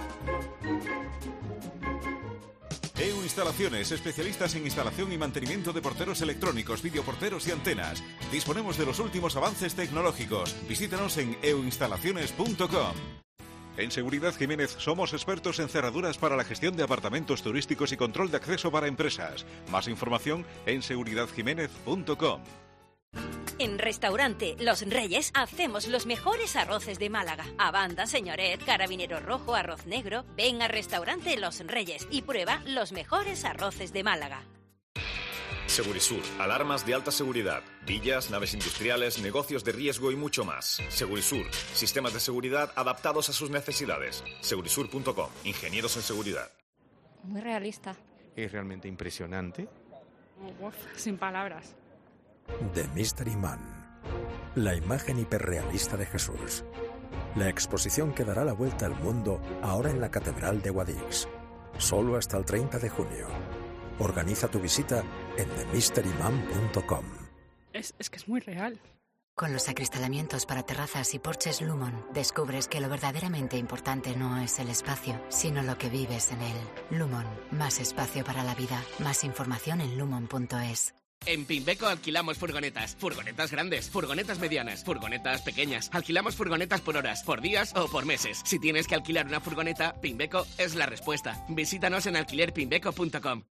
E U Instalaciones, especialistas en instalación y mantenimiento de porteros electrónicos, videoporteros y antenas. Disponemos de los últimos avances tecnológicos. Visítanos en e u instalaciones punto com. En Seguridad Jiménez somos expertos en cerraduras para la gestión de apartamentos turísticos y control de acceso para empresas. Más información en seguridad jiménez punto com. En Restaurante Los Reyes hacemos los mejores arroces de Málaga. Abanda, señoret, carabinero rojo, arroz negro. Ven a Restaurante Los Reyes y prueba los mejores arroces de Málaga. Segurisur, alarmas de alta seguridad, villas, naves industriales, negocios de riesgo y mucho más. Segurisur, sistemas de seguridad adaptados a sus necesidades. Segurisur punto com, ingenieros en seguridad. Muy realista. Es realmente impresionante. Uf, sin palabras. The Mystery Man, la imagen hiperrealista de Jesús. La exposición que dará la vuelta al mundo ahora en la Catedral de Guadix. Solo hasta el treinta de junio. Organiza tu visita en the mystery man punto com. Es, es que es muy real. Con los acristalamientos para terrazas y porches Lumon, descubres que lo verdaderamente importante no es el espacio, sino lo que vives en él. Lumon, más espacio para la vida. Más información en lumon punto es. En Pimbeco alquilamos furgonetas, furgonetas grandes, furgonetas medianas, furgonetas pequeñas. Alquilamos furgonetas por horas, por días o por meses. Si tienes que alquilar una furgoneta, Pimbeco es la respuesta. Visítanos en alquiler pimbeco punto com.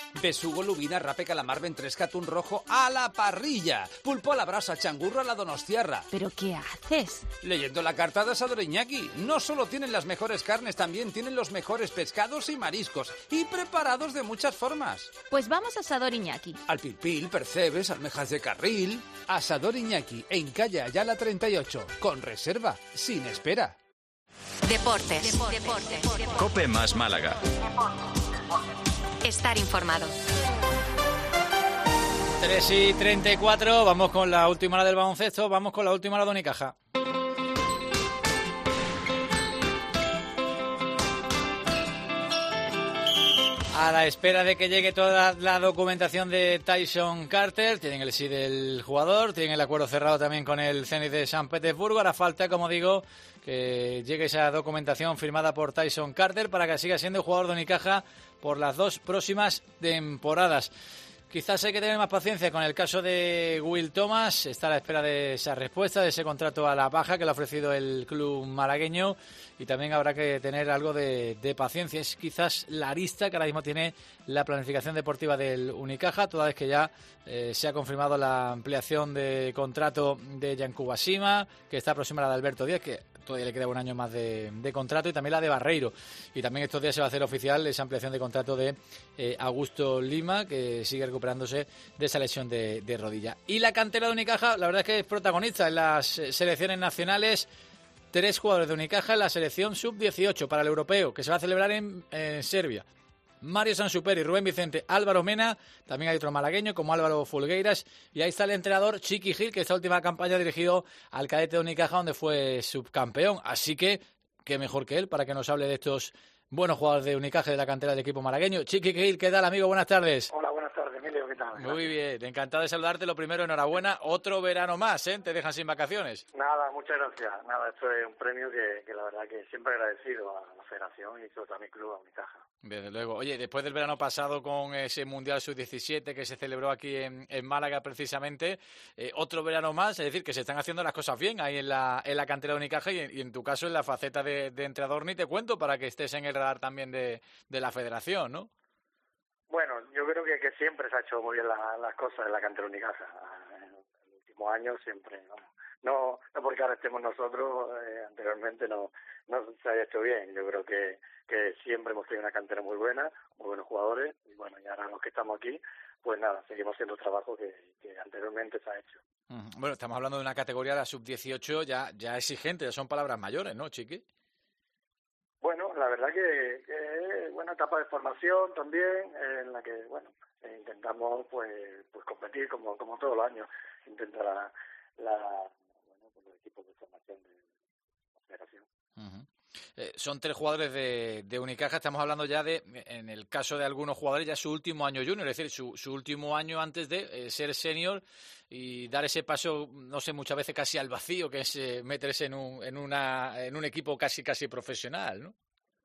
Besugo, lubina, rape, calamar, ventresca, atún rojo a la parrilla. Pulpo a la brasa, changurro a la donostiarra. ¿Pero qué haces? Leyendo la carta de Asador Iñaki. No solo tienen las mejores carnes, también tienen los mejores pescados y mariscos. Y preparados de muchas formas. Pues vamos a Asador Iñaki. Al pilpil, percebes, almejas de carril. Asador Iñaki, en calle Ayala treinta y ocho. Con reserva, sin espera. Deportes. Deportes. Deportes. Deportes. Cope más Málaga. Estar informado. tres y treinta y cuatro, vamos con la última hora del baloncesto, vamos con la última hora de Unicaja. A la espera de que llegue toda la documentación de Tyson Carter, tienen el sí del jugador, tienen el acuerdo cerrado también con el Zenit de San Petersburgo. Ahora falta, como digo, que llegue esa documentación firmada por Tyson Carter para que siga siendo jugador de Unicaja por las dos próximas temporadas. Quizás hay que tener más paciencia con el caso de Will Thomas. Está a la espera de esa respuesta, de ese contrato a la baja que le ha ofrecido el club malagueño. Y también habrá que tener algo de, de paciencia. Es quizás la arista que ahora mismo tiene la planificación deportiva del Unicaja, toda vez que ya eh, se ha confirmado la ampliación de contrato de Yankuba Sima, que está aproximada a la de Alberto Díaz, que todavía le queda un año más de, de contrato, y también la de Barreiro. Y también estos días se va a hacer oficial esa ampliación de contrato de eh, Augusto Lima, que sigue recuperándose de esa lesión de, de rodilla. Y la cantera de Unicaja, la verdad es que es protagonista en las selecciones nacionales. Tres jugadores de Unicaja en la selección sub dieciocho para el europeo, que se va a celebrar en, en Serbia. Mario Sansuperi, Rubén Vicente, Álvaro Mena, también hay otro malagueño como Álvaro Fulgueiras, y ahí está el entrenador Chiqui Gil, que esta última campaña dirigido al cadete de Unicaja, donde fue subcampeón. Así que, qué mejor que él para que nos hable de estos buenos jugadores de Unicaja de la cantera del equipo malagueño. Chiqui Gil, ¿qué tal, amigo? Buenas tardes. Hola, buenas tardes, Emilio, ¿qué tal? Muy bien, encantado de saludarte. Lo primero, enhorabuena. Otro verano más, ¿eh? Te dejan sin vacaciones. Nada, muchas gracias. Nada, esto es un premio que, que la verdad que siempre agradecido a la federación y sobre todo a mi club, a Unicaja. Desde luego. Oye, después del verano pasado con ese Mundial sub diecisiete que se celebró aquí en, en Málaga precisamente, eh, otro verano más, es decir, que se están haciendo las cosas bien ahí en la, en la cantera de Unicaja y en, y en tu caso en la faceta de, de entrenador, ni te cuento, para que estés en el radar también de, de la federación, ¿no? Bueno, yo creo que, que siempre se ha hecho muy bien la, las cosas en la cantera de Unicaja. En los últimos años siempre, ¿no? No, no porque ahora estemos nosotros, eh, anteriormente no, no se haya hecho bien. Yo creo que, que siempre hemos tenido una cantera muy buena, muy buenos jugadores, y bueno, y ahora los que estamos aquí, pues nada, seguimos haciendo el trabajo que, que anteriormente se ha hecho. Bueno, estamos hablando de una categoría, la sub dieciocho, ya, ya exigente, ya son palabras mayores, ¿no, Chiqui? Bueno, la verdad que, que es buena etapa de formación también, eh, en la que, bueno, eh, intentamos pues pues competir como como todos los años, intentar la, la bueno, pues, los equipos de formación de la federación. Uh-huh. Eh, son tres jugadores de, de Unicaja, estamos hablando ya de, en el caso de algunos jugadores, ya su último año junior, es decir, su, su último año antes de eh, ser senior y dar ese paso, no sé, muchas veces casi al vacío, que es eh, meterse en un, en, una, en un equipo casi casi profesional, ¿no?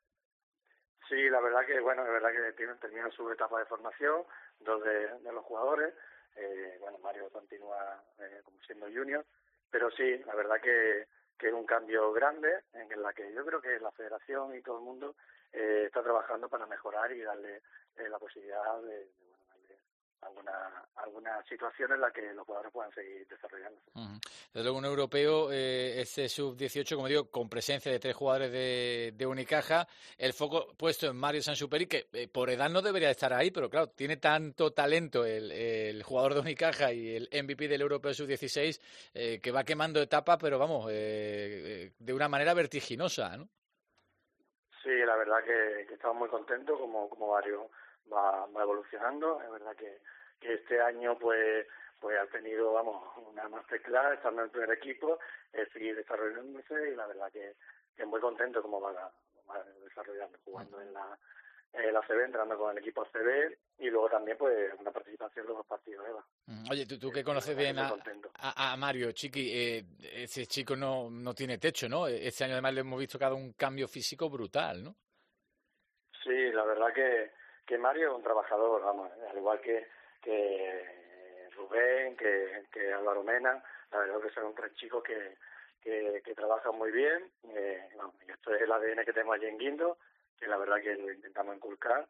Sí, la verdad que, bueno, es verdad que tienen, terminan su etapa de formación, dos de, de los jugadores, eh, bueno, Mario continúa eh, como siendo junior, pero sí, la verdad que que es un cambio grande en la que yo creo que la federación y todo el mundo eh, está trabajando para mejorar y darle eh, la posibilidad de, de bueno, darle alguna alguna situación en la que los jugadores puedan seguir desarrollándose. Uh-huh. Desde luego un europeo, eh, este sub dieciocho, como digo, con presencia de tres jugadores de, de Unicaja, el foco puesto en Mario Sansuperi, que eh, por edad no debería estar ahí, pero claro, tiene tanto talento el, el jugador de Unicaja y el M V P del europeo sub dieciséis, eh, que va quemando etapas, pero vamos, eh, de una manera vertiginosa, ¿no? Sí, la verdad que, que estamos muy contentos como, como Mario va, va evolucionando. Es verdad que, que este año pues pues ha tenido, vamos, una masterclass, estando en el primer equipo, eh, seguir desarrollándose, y la verdad que, que muy contento como va, va desarrollando, jugando en la en la A C B, entrando con el equipo A C B, y luego también pues una participación en los partidos EVA. Oye, tú, tú que conoces bien a, a, a Mario, Chiqui, eh, ese chico no, no tiene techo, ¿no? Este año además le hemos visto que ha dado un cambio físico brutal, ¿no? Sí, la verdad que, que Mario es un trabajador, vamos, al igual que, que Rubén, que, que Álvaro Mena, la verdad que son tres chicos que, que, que trabajan muy bien, eh, vamos, y esto es el A D N que tenemos allí en Guindo, que la verdad que lo intentamos inculcar,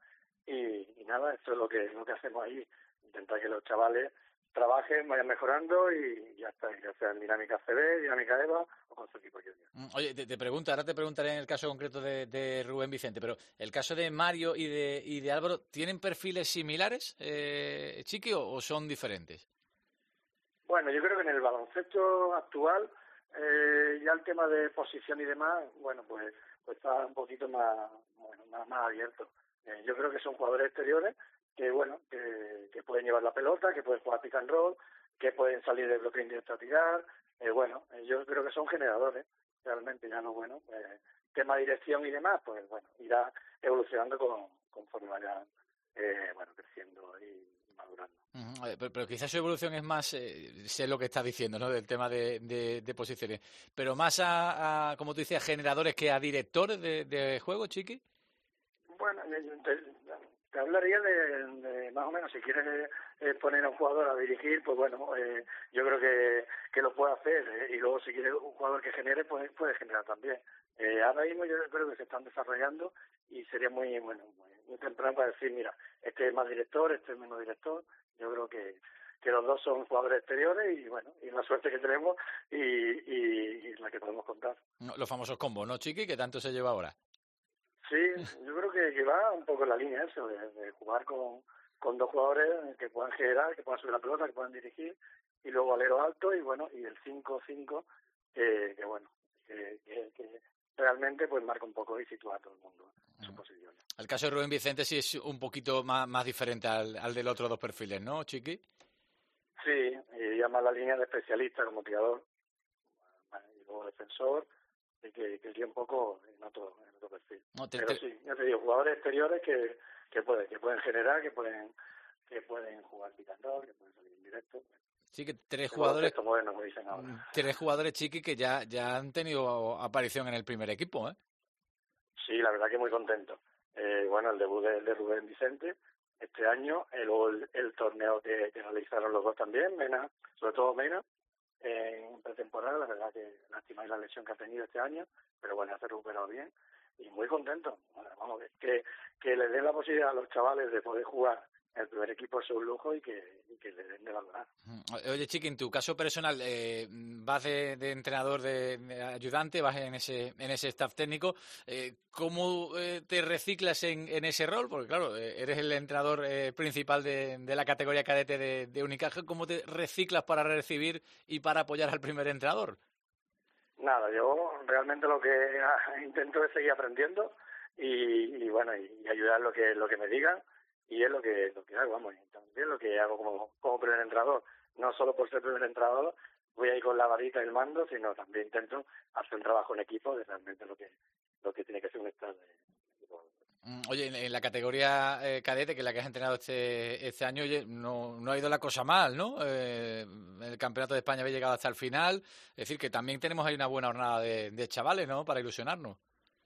y, y nada, esto es lo que lo que hacemos ahí, intentar que los chavales trabajen, vayan mejorando y ya está, ya sea en Dinámica C B, Dinámica EVA o con su equipo junior. Oye, te, te pregunto, ahora te preguntaré en el caso concreto de, de Rubén Vicente, pero el caso de Mario y de, y de Álvaro, ¿tienen perfiles similares, eh, Chiqui, o, o son diferentes? Bueno, yo creo que en el baloncesto actual eh, ya el tema de posición y demás, bueno, pues, pues está un poquito más, bueno, más, más abierto. Eh, yo creo que son jugadores exteriores que, bueno, que, que pueden llevar la pelota, que pueden jugar pick and roll, que pueden salir del bloque indirecto a tirar. Eh, bueno, eh, yo creo que son generadores, realmente. Ya no, bueno, eh, tema dirección y demás, pues bueno, irá evolucionando con, conforme vayan, eh, bueno, creciendo y madurando. Uh-huh. Pero, pero quizás su evolución es más, eh, sé lo que estás diciendo, ¿no?, del tema de, de, de posiciones, pero más a, a, como tú dices, a generadores que a directores de, de juego, Chiqui. Bueno, te, te hablaría de, de más o menos, si quieres eh, poner a un jugador a dirigir, pues bueno, eh, yo creo que, que lo puede hacer, eh, y luego si quieres un jugador que genere, pues puede generar también. Eh, ahora mismo yo creo que se están desarrollando y sería muy, bueno, muy, muy temprano para decir, mira, este es más director, este es menos director. Yo creo que, que los dos son jugadores exteriores y bueno, y la suerte que tenemos y, y, y la que podemos contar. Los famosos combos, ¿no, Chiqui? Que tanto se lleva ahora. Sí, yo creo que, que va un poco en la línea eso, de, de jugar con, con dos jugadores que puedan generar, que puedan subir la pelota, que puedan dirigir, y luego alero alto y bueno, y el cinco cinco, eh, que bueno, que, que, que realmente pues marca un poco y sitúa a todo el mundo en sus posiciones. El caso de Rubén Vicente sí es un poquito más, más diferente al, al del otro dos perfiles, ¿no, Chiqui? Sí, y ya más la línea de especialista como tirador y luego defensor, y que, que iría un poco en otro, en otro perfil. No, te, Pero te... sí, ya te digo, jugadores exteriores que, que pueden, que pueden generar, que pueden, que pueden jugar pick and roll, que pueden salir en directo. Sí, que tres jugadores, moderno, como dicen ahora. Tres jugadores, Chiqui, que ya, ya han tenido aparición en el primer equipo, ¿eh? Sí, la verdad que muy contento. Eh, bueno, el debut de, de Rubén Vicente este año, el, el, el torneo que, que realizaron los dos también, Mena, sobre todo Mena, en pretemporada, la verdad que lástima la lesión que ha tenido este año, pero bueno, se ha recuperado bien y muy contento. Bueno, vamos, que, que le den la posibilidad a los chavales de poder jugar el primer equipo es un lujo y que, y que le den de valorar. Oye, Chiqui, en tu caso personal, eh, vas de, de entrenador, de, de ayudante, vas en ese en ese staff técnico. Eh, ¿Cómo eh, te reciclas en, en ese rol? Porque claro, eh, eres el entrenador eh, principal de, de la categoría cadete de, de Unicaja. ¿Cómo te reciclas para recibir y para apoyar al primer entrenador? Nada, yo realmente lo que intento es seguir aprendiendo y, y bueno, y, y ayudar lo que lo que me digan. Y es lo que lo que hago, vamos, y también lo que hago como, como primer entrenador. No solo por ser primer entrenador voy a ir con la varita y el mando, sino también intento hacer un trabajo en equipo de realmente lo que lo que tiene que ser un estado de equipo. Oye, en, en la categoría eh, cadete, que es la que has entrenado este este año, oye, no, no ha ido la cosa mal, ¿no? Eh, el Campeonato de España había llegado hasta el final, es decir, que también tenemos ahí una buena jornada de, de chavales, ¿no?, para ilusionarnos.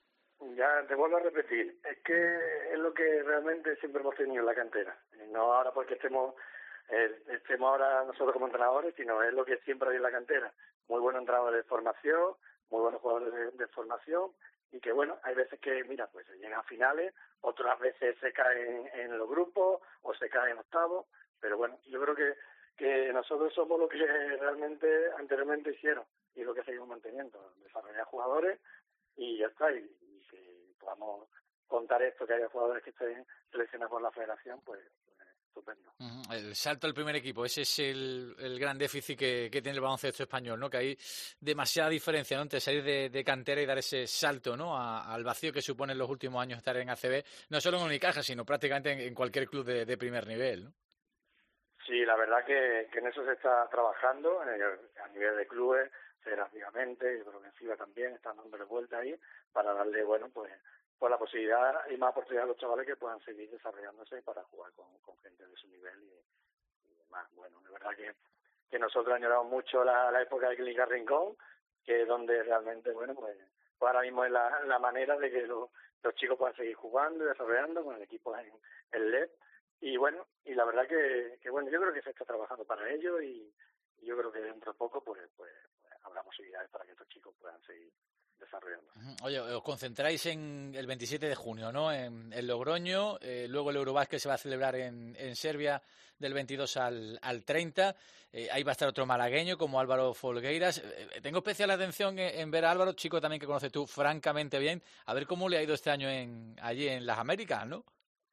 Ya te vuelvo a repetir, es que es lo que realmente siempre hemos tenido en la cantera, no ahora porque estemos eh, estemos ahora nosotros como entrenadores, sino es lo que siempre hay en la cantera, muy buenos entrenadores de formación, muy buenos jugadores de, de formación, y que bueno, hay veces que, mira, pues se llegan a finales, otras veces se caen en los grupos o se caen en octavos, pero bueno, yo creo que, que nosotros somos lo que realmente anteriormente hicieron y lo que seguimos manteniendo, desarrollar jugadores y ya está, y podamos contar esto, que haya jugadores que estén seleccionados por la federación, pues, pues estupendo. Uh-huh. El salto al primer equipo, ese es el, el gran déficit que, que tiene el baloncesto español, ¿no? Que hay demasiada diferencia, ¿no?, entre salir de, de cantera y dar ese salto, ¿no?, a, al vacío que supone en los últimos años estar en A C B, no solo en Unicaja, sino prácticamente en, en cualquier club de, de primer nivel, ¿no? Sí, la verdad que, que en eso se está trabajando, eh, a nivel de clubes, federativamente, y progresiva también, están dándole vuelta ahí para darle, bueno, pues, pues la posibilidad y más oportunidad a los chavales que puedan seguir desarrollándose para jugar con, con gente de su nivel y, y demás. Bueno, de verdad que, que nosotros añoramos mucho la, la época de Clínica Rincón, que es donde realmente, bueno, pues, pues ahora mismo es la, la manera de que los, los chicos puedan seguir jugando y desarrollando con el equipo en el L E D. Y bueno, y la verdad que, que bueno, yo creo que se está trabajando para ello y, y yo creo que dentro de poco pues, pues, pues habrá posibilidades para que estos chicos puedan seguir desarrollando. Oye, os concentráis en el veintisiete de junio, ¿no? En, en Logroño, eh, luego el Eurobásquet se va a celebrar en, en Serbia del veintidós al, al treinta. Eh, ahí va a estar otro malagueño como Álvaro Folgueiras. Eh, tengo especial atención en, en ver a Álvaro, chico también que conoces tú francamente bien, a ver cómo le ha ido este año en allí en las Américas, ¿no?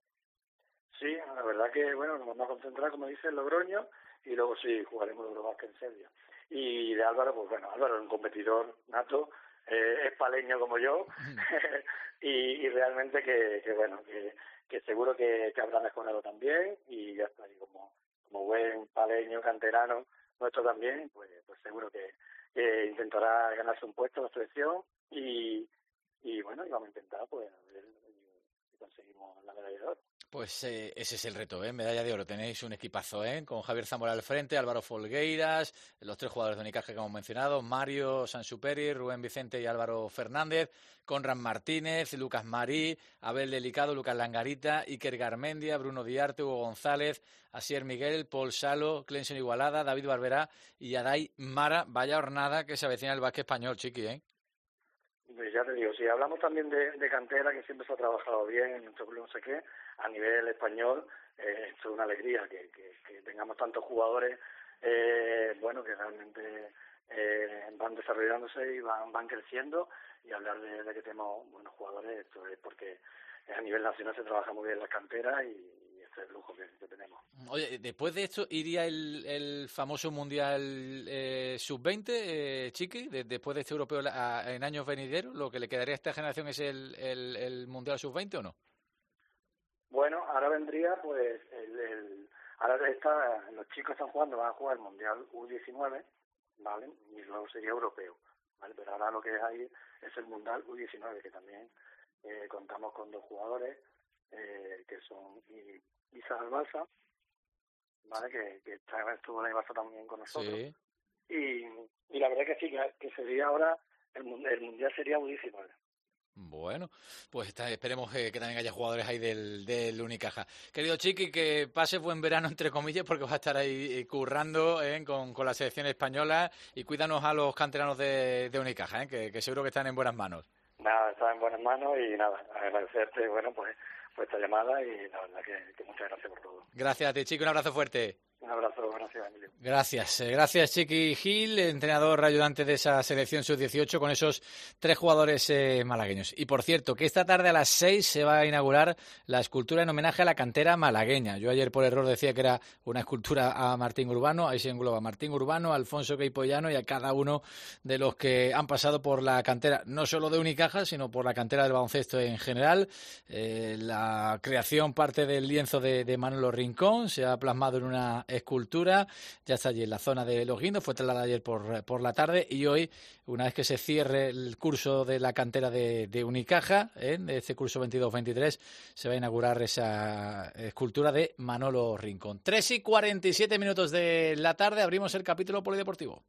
Sí, la verdad que, bueno, nos vamos a concentrar, como dice, en Logroño, y luego sí, jugaremos Eurobásquet en Serbia. Y de Álvaro, pues bueno, Álvaro es un competidor nato, eh, es paleño como yo, y, y realmente que, que bueno, que, que seguro que, que habrá mejorado también, y ya está, y como, como buen paleño, canterano, nuestro también, pues, pues seguro que, que intentará ganarse un puesto en la selección, y, y bueno, y vamos a intentar, pues, a ver si conseguimos la medalla de oro. Pues eh, ese es el reto, ¿eh? Medalla de oro. Tenéis un equipazo, ¿eh? Con Javier Zamora al frente, Álvaro Folgueiras, los tres jugadores de Unicaja que hemos mencionado, Mario Sansuperi, Rubén Vicente y Álvaro Fernández, Conrad Martínez, Lucas Marí, Abel Delicado, Lucas Langarita, Iker Garmendia, Bruno Diarte, Hugo González, Asier Miguel, Paul Salo, Clenson Igualada, David Barberá y Adai Mara. Vaya jornada que se avecina el básquet español, chiqui, ¿eh? Pues ya te digo, si hablamos también de, de cantera, que siempre se ha trabajado bien en nuestro club, no sé qué, a nivel español, eh, es una alegría que, que, que tengamos tantos jugadores, eh, bueno, que realmente eh, van desarrollándose y van, van creciendo, y hablar de, de que tenemos buenos jugadores, esto es porque a nivel nacional se trabaja muy bien las canteras y, y este es el lujo que, que tenemos. Oye, después de esto, ¿iría el, el famoso Mundial eh, sub veinte, eh, Chiqui? De, después de este europeo a, en años venideros, ¿lo que le quedaría a esta generación es el, el, el Mundial sub veinte o no? Bueno, ahora vendría, pues, el, el ahora está, los chicos están jugando, van a jugar el Mundial U diecinueve, ¿vale? Y luego sería europeo, ¿vale? Pero ahora lo que hay es el Mundial U diecinueve, que también eh, contamos con dos jugadores, eh, que son Isa Albalsa, ¿vale? Que, que está, estuvo en el Barça también con nosotros. Sí. Y, y la verdad que sí, que, que sería ahora, el, el Mundial sería U diecinueve. Bueno, pues está, esperemos que, que también haya jugadores ahí del, del Unicaja. Querido Chiqui, que pase buen verano, entre comillas, porque va a estar ahí currando ¿eh? con, con la selección española, y cuídanos a los canteranos de, de Unicaja, ¿eh? que, que seguro que están en buenas manos. Nada, están en buenas manos y nada, agradecerte, bueno, pues, pues esta llamada y la verdad que, que muchas gracias por todo. Gracias a ti, Chiqui, un abrazo fuerte. Un abrazo, gracias, Emilio. Gracias, gracias Chiqui Gil, entrenador ayudante de esa selección sub dieciocho con esos tres jugadores eh, malagueños. Y por cierto, que esta tarde a las seis se va a inaugurar la escultura en homenaje a la cantera malagueña. Yo ayer por error decía que era una escultura a Martín Urbano, ahí se engloba a Martín Urbano, a Alfonso Queipollano y a cada uno de los que han pasado por la cantera, no solo de Unicaja, sino por la cantera del baloncesto en general. Eh, la creación parte del lienzo de, de Manolo Rincón, se ha plasmado en una escultura, ya está allí en la zona de Los Guindos, fue trasladada ayer por, por la tarde, y hoy, una vez que se cierre el curso de la cantera de, de Unicaja, ¿eh? este curso veintidós veintitrés, se va a inaugurar esa escultura de Manolo Rincón. tres y cuarenta y siete minutos de la tarde, abrimos el capítulo polideportivo.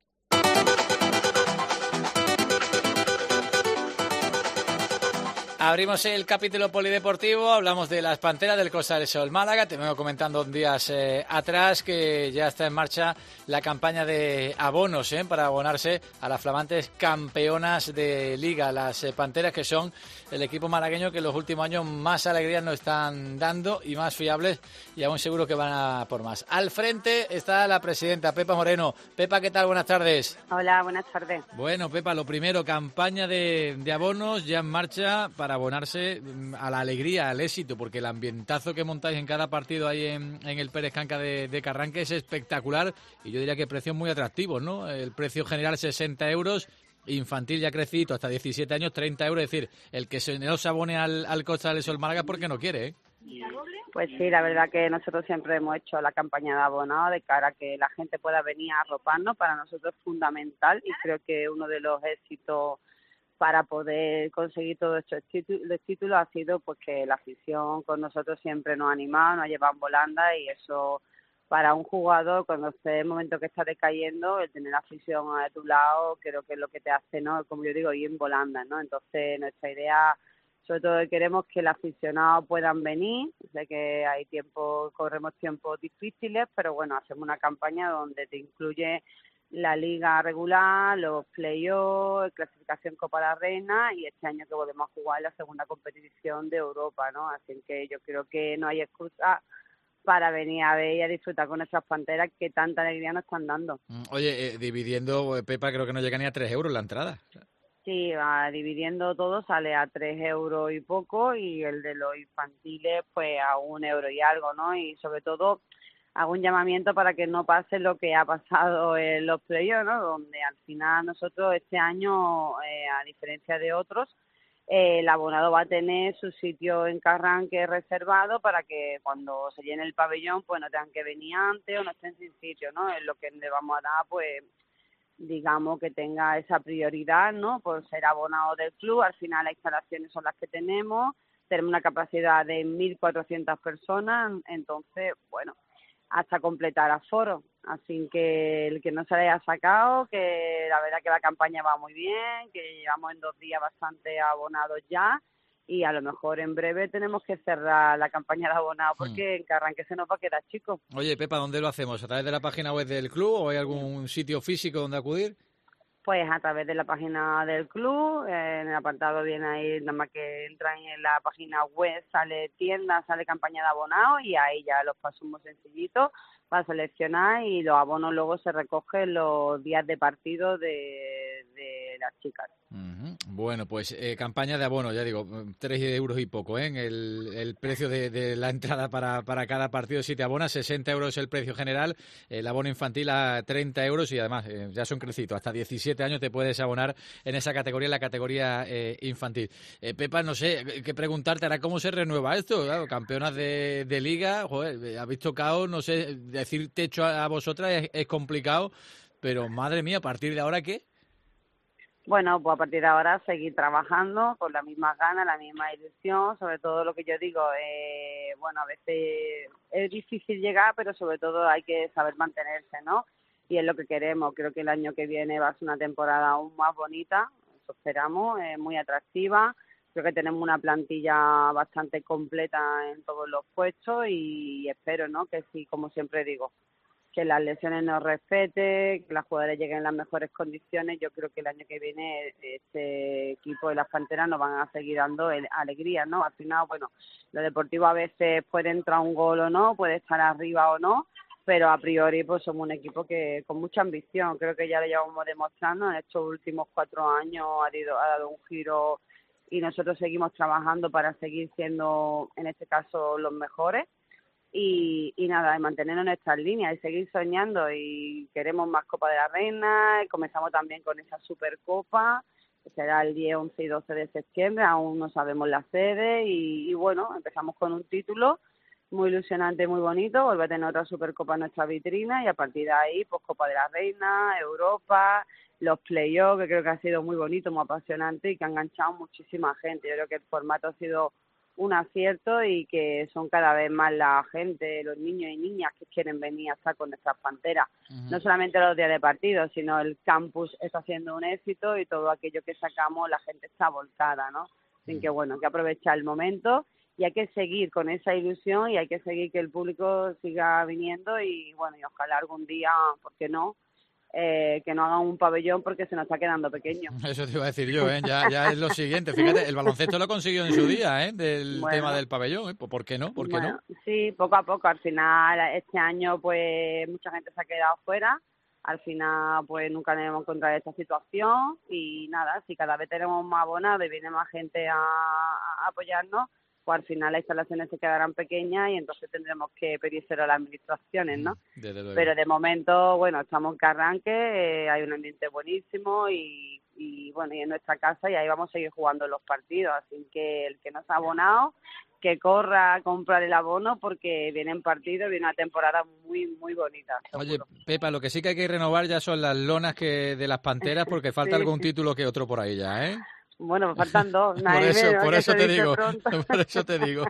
Abrimos el capítulo polideportivo, hablamos de las Panteras del Costa del Sol Málaga. Te vengo comentando días eh, atrás que ya está en marcha la campaña de abonos eh, para abonarse a las flamantes campeonas de Liga, las eh, Panteras, que son el equipo malagueño que en los últimos años más alegrías nos están dando y más fiables, y aún seguro que van a por más. Al frente está la presidenta, Pepa Moreno. Pepa, ¿qué tal? Buenas tardes. Hola, buenas tardes. Bueno, Pepa, lo primero, campaña de, de abonos ya en marcha para abonarse a la alegría, al éxito, porque el ambientazo que montáis en cada partido ahí en, en el Pérez Canca de, de Carranque es espectacular, y yo diría que precios muy atractivos, ¿no? El precio general sesenta euros, infantil ya crecido hasta diecisiete años treinta euros, es decir, el que se, no se abone al, al Costa del Sol Málaga porque no quiere, ¿eh? Pues sí, la verdad que nosotros siempre hemos hecho la campaña de abonado de cara a que la gente pueda venir a arroparnos. Para nosotros es fundamental, y creo que uno de los éxitos para poder conseguir todos estos títulos, títulos ha sido pues que la afición con nosotros siempre nos ha animado, nos ha llevado en volanda, y eso para un jugador cuando esté en el momento que está decayendo, el tener la afición a tu lado creo que es lo que te hace, ¿no? Como yo digo, ir en volanda, ¿no? Entonces nuestra idea, sobre todo, queremos que los aficionados puedan venir. Sé que hay tiempo, corremos tiempos difíciles, pero bueno, hacemos una campaña donde te incluye la liga regular, los play-offs, clasificación Copa de la Reina y este año que volvemos a jugar la segunda competición de Europa, ¿no? Así que yo creo que no hay excusa para venir a ver y a disfrutar con nuestras panteras que tanta alegría nos están dando. Oye, eh, dividiendo, Pepa, creo que no llega ni a tres euros la entrada. Sí, va, dividiendo todo sale a tres euros y poco y el de los infantiles pues a un euro y algo, ¿no? Y sobre todo hago un llamamiento para que no pase lo que ha pasado en los playoffs, ¿no? Donde al final nosotros este año, eh, a diferencia de otros, eh, el abonado va a tener su sitio en Carranque reservado para que cuando se llene el pabellón pues no tengan que venir antes o no estén sin sitio, ¿no? Es lo que le vamos a dar, pues, digamos que tenga esa prioridad, ¿no? Por ser abonado del club. Al final las instalaciones son las que tenemos, tenemos una capacidad de mil cuatrocientas personas, entonces, bueno, hasta completar aforo. Así que el que no se le haya sacado, que la verdad que la campaña va muy bien, que llevamos en dos días bastante abonados ya y a lo mejor en breve tenemos que cerrar la campaña de abonados porque en Carranque se nos va a quedar chico. Oye, Pepa, ¿dónde lo hacemos? ¿A través de la página web del club o hay algún sitio físico donde acudir? Pues a través de la página del club, eh, en el apartado viene ahí, nada más que entran en la página web, sale tienda, sale campaña de abonados y ahí ya los pasos muy sencillitos para seleccionar y los abonos luego se recogen los días de partido de, de las chicas. Uh-huh. Bueno, pues eh, campaña de abono, ya digo, tres euros y poco, ¿eh? El, el precio de, de la entrada para, para cada partido, si te abonas, sesenta euros es el precio general, el abono infantil a treinta euros y además eh, ya son crecidos, hasta diecisiete años te puedes abonar en esa categoría, en la categoría eh, infantil. Eh, Pepa, no sé, qué preguntarte ahora cómo se renueva esto, claro, campeonas de, de liga, joder, habéis tocado, no sé, decir techo a, a vosotras es, es complicado, pero madre mía, ¿a partir de ahora qué? Bueno, pues a partir de ahora seguir trabajando con las mismas ganas, la misma ilusión, sobre todo lo que yo digo, eh, bueno, a veces es difícil llegar, pero sobre todo hay que saber mantenerse, ¿no? Y es lo que queremos. Creo que el año que viene va a ser una temporada aún más bonita, eso esperamos, eh, muy atractiva. Creo que tenemos una plantilla bastante completa en todos los puestos y espero, ¿no?, que sí, como siempre digo, que las lesiones nos respeten, que las jugadoras lleguen en las mejores condiciones. Yo creo que el año que viene este equipo de las Panteras nos van a seguir dando alegría, ¿no? Al final, bueno, lo deportivo a veces puede entrar un gol o no, puede estar arriba o no, pero a priori pues somos un equipo que con mucha ambición, creo que ya lo llevamos demostrando en estos últimos cuatro años, ha dado, ha dado un giro y nosotros seguimos trabajando para seguir siendo, en este caso, los mejores. Y, y nada, de mantenernos en nuestras líneas y seguir soñando y queremos más Copa de la Reina y comenzamos también con esa Supercopa que será el diez, once y doce de septiembre, aún no sabemos la sede y, y bueno, empezamos con un título muy ilusionante, muy bonito, volver a tener otra Supercopa en nuestra vitrina y a partir de ahí pues Copa de la Reina, Europa, los play-offs, que creo que ha sido muy bonito, muy apasionante y que ha enganchado muchísima gente. Yo creo que el formato ha sido un acierto y que son cada vez más la gente, los niños y niñas que quieren venir a estar con nuestras Panteras. Uh-huh. No solamente los días de partido, sino el campus está siendo un éxito y todo aquello que sacamos la gente está volcada, ¿no? Así uh-huh. que bueno, hay que aprovechar el momento y hay que seguir con esa ilusión y hay que seguir que el público siga viniendo y bueno, y ojalá algún día, ¿por qué no?, Eh, que no hagan un pabellón porque se nos está quedando pequeño. Eso te iba a decir yo, ¿eh? ya, ya es lo siguiente. Fíjate, el baloncesto lo consiguió en su día, ¿eh? Del bueno, tema del pabellón, ¿eh? ¿Por qué no? ¿Por qué bueno, no? Sí, poco a poco. Al final, este año, pues, mucha gente se ha quedado fuera. Al final, pues, nunca nos hemos encontrado esta situación. Y nada, si cada vez tenemos más abonados y viene más gente a, a apoyarnos, pues al final las instalaciones se quedarán pequeñas y entonces tendremos que pedírselo a las administraciones, ¿no? Pero de momento, bueno, estamos en Carranque, eh, hay un ambiente buenísimo y, y bueno, y en nuestra casa y ahí vamos a seguir jugando los partidos, así que el que no se ha abonado, que corra a comprar el abono porque vienen partidos, viene una temporada muy, muy bonita. Seguro. Oye, Pepa, lo que sí que hay que renovar ya son las lonas que de las Panteras porque falta sí. algún título que otro por ahí ya, ¿eh? Bueno, faltan dos. Por eso, por eso te digo, por eso te digo.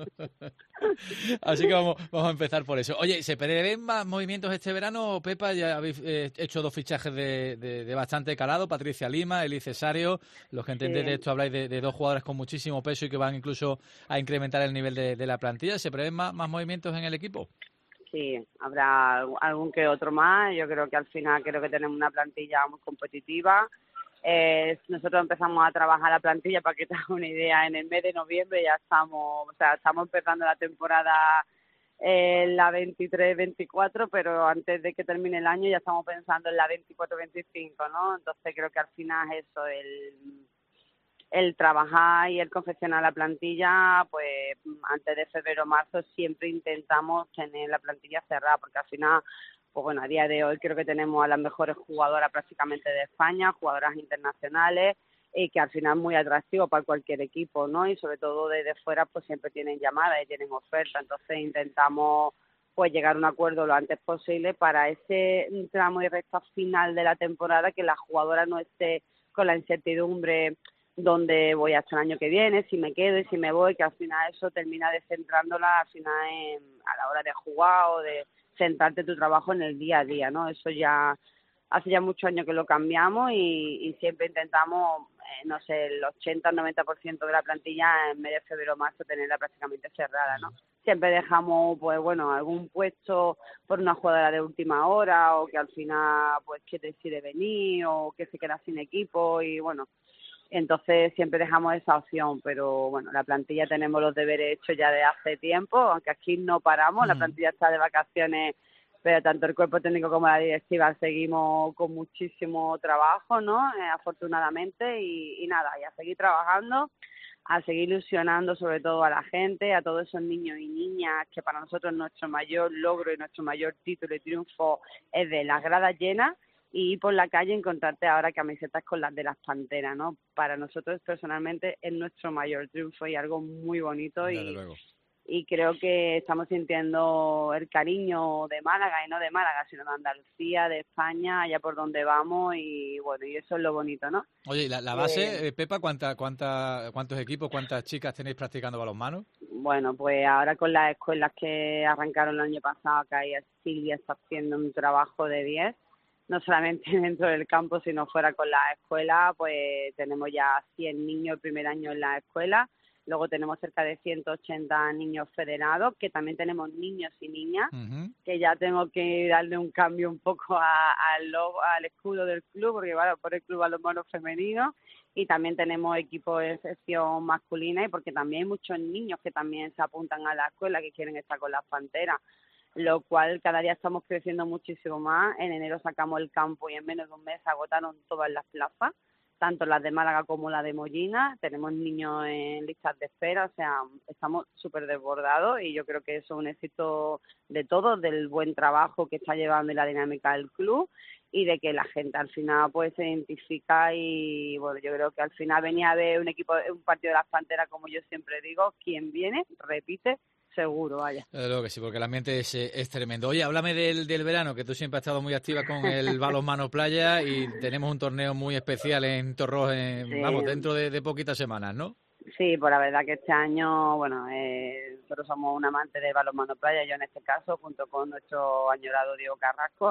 Así que vamos, vamos a empezar por eso. Oye, ¿se prevén más movimientos este verano, Pepa? Ya habéis eh, hecho dos fichajes de, de, de bastante calado, Patricia Lima, Eli Cesario. Los que entendéis sí. de esto habláis de, de dos jugadoras con muchísimo peso y que van incluso a incrementar el nivel de, de la plantilla. ¿Se prevén más, más movimientos en el equipo? Sí, habrá algún que otro más. Yo creo que al final creo que tenemos una plantilla muy competitiva. Eh, nosotros empezamos a trabajar la plantilla, para que te hagas una idea, en el mes de noviembre ya estamos, o sea, estamos empezando la temporada eh, la veintitrés veinticuatro, pero antes de que termine el año ya estamos pensando en la veinticuatro veinticinco, ¿no? Entonces creo que al final es eso, el, el trabajar y el confeccionar la plantilla, pues antes de febrero o marzo siempre intentamos tener la plantilla cerrada, porque al final, pues bueno, a día de hoy creo que tenemos a las mejores jugadoras prácticamente de España, jugadoras internacionales, y que al final es muy atractivo para cualquier equipo, ¿no? Y sobre todo desde fuera pues siempre tienen llamadas y tienen ofertas, entonces intentamos pues llegar a un acuerdo lo antes posible para ese tramo y recta final de la temporada, que la jugadora no esté con la incertidumbre dónde voy hasta el año que viene, si me quedo y si me voy, que al final eso termina descentrándola al final en, a la hora de jugar o de centrarte tu trabajo en el día a día, ¿no? Eso ya hace ya muchos años que lo cambiamos y, y siempre intentamos, eh, no sé, el ochenta o noventa por ciento de la plantilla en mes de febrero o marzo tenerla prácticamente cerrada, ¿no? Siempre dejamos, pues bueno, algún puesto por una jugadora de última hora o que al final, pues, que decide venir o que se queda sin equipo y, bueno, entonces siempre dejamos esa opción, pero bueno, la plantilla tenemos los deberes hechos ya de hace tiempo, aunque aquí no paramos, mm. la plantilla está de vacaciones, pero tanto el cuerpo técnico como la directiva seguimos con muchísimo trabajo, ¿no? Eh, afortunadamente, y, y nada, y a seguir trabajando, a seguir ilusionando sobre todo a la gente, a todos esos niños y niñas, que para nosotros nuestro mayor logro y nuestro mayor título y triunfo es de las gradas llenas, y ir por la calle y encontrarte ahora camisetas con las de las Panteras, ¿no? Para nosotros personalmente es nuestro mayor triunfo y algo muy bonito, y, y creo que estamos sintiendo el cariño de Málaga, y no de Málaga, sino de Andalucía, de España, allá por donde vamos, y bueno, y eso es lo bonito, ¿no? Oye, ¿y la, la base, eh, Pepa, ¿cuánta, cuánta, cuántos equipos, cuántas chicas tenéis practicando balonmano? Bueno, pues ahora con las escuelas que arrancaron el año pasado, acá y Silvia está haciendo un trabajo de diez, no solamente dentro del campo, sino fuera con la escuela, pues tenemos ya cien niños el primer año en la escuela, luego tenemos cerca de ciento ochenta niños federados, que también tenemos niños y niñas, uh-huh. que ya tengo que darle un cambio un poco al logo, al escudo del club, porque bueno, por el Club Balonmano Femenino, y también tenemos equipos de sección masculina, y porque también hay muchos niños que también se apuntan a la escuela, que quieren estar con las Panteras, lo cual cada día estamos creciendo muchísimo más. En enero sacamos el campo y en menos de un mes agotaron todas las plazas, tanto las de Málaga como las de Mollina. Tenemos niños en listas de espera, o sea, estamos súper desbordados, y yo creo que eso es un éxito de todos, del buen trabajo que está llevando y la dinámica del club, y de que la gente al final pues se identifica. Y bueno, yo creo que al final venía a ver un equipo, un partido de las Panteras, como yo siempre digo, quien viene, repite, seguro, vaya. Desde luego que sí, porque el ambiente es, es tremendo. Oye, háblame del, del verano, que tú siempre has estado muy activa con el balonmano playa, y tenemos un torneo muy especial en Torrós, en, sí. vamos, dentro de, de poquitas semanas, ¿no? Sí, pues la verdad que este año, bueno, eh, nosotros somos un amante del balonmano playa, yo en este caso, junto con nuestro añorado Diego Carrasco,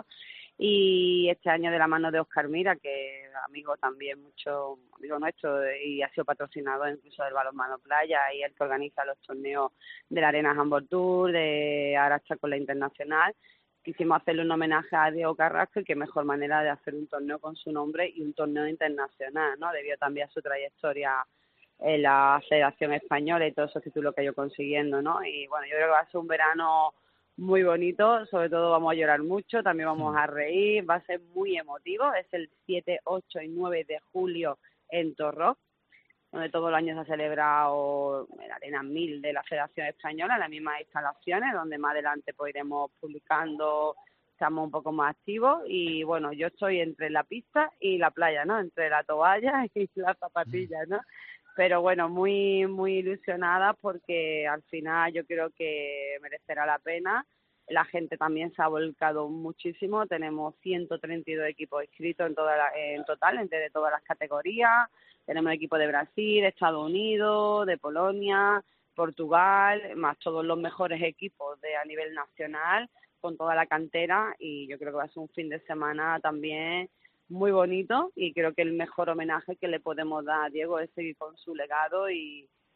y este año de la mano de Óscar Mira, que amigo también, mucho amigo nuestro, y ha sido patrocinador incluso del balonmano playa, y el que organiza los torneos de la Arena Handball Tour, de ahora está con la Internacional. Quisimos hacerle un homenaje a Diego Carrasco, y qué mejor manera de hacer un torneo con su nombre y un torneo internacional, ¿no? Debido también a su trayectoria en la Federación Española y todos esos títulos que ha ido consiguiendo, ¿no? Y bueno, yo creo que va a ser un verano muy bonito, sobre todo vamos a llorar mucho, también vamos a reír, va a ser muy emotivo. Es el siete, ocho y nueve de julio en Torrós, donde todo el año se ha celebrado en la Arena mil de la Federación Española, en las mismas instalaciones, donde más adelante pues iremos publicando, estamos un poco más activos. Y bueno, yo estoy entre la pista y la playa, ¿no? Entre la toalla y las zapatillas, ¿no? Pero bueno, muy muy ilusionada, porque al final yo creo que merecerá la pena. La gente también se ha volcado muchísimo. Tenemos ciento treinta y dos equipos inscritos en, toda la, en total, entre todas las categorías. Tenemos equipos de Brasil, de Estados Unidos, de Polonia, Portugal, más todos los mejores equipos de a nivel nacional, con toda la cantera. Y yo creo que va a ser un fin de semana también muy bonito, y creo que el mejor homenaje que le podemos dar a Diego es seguir con su legado y,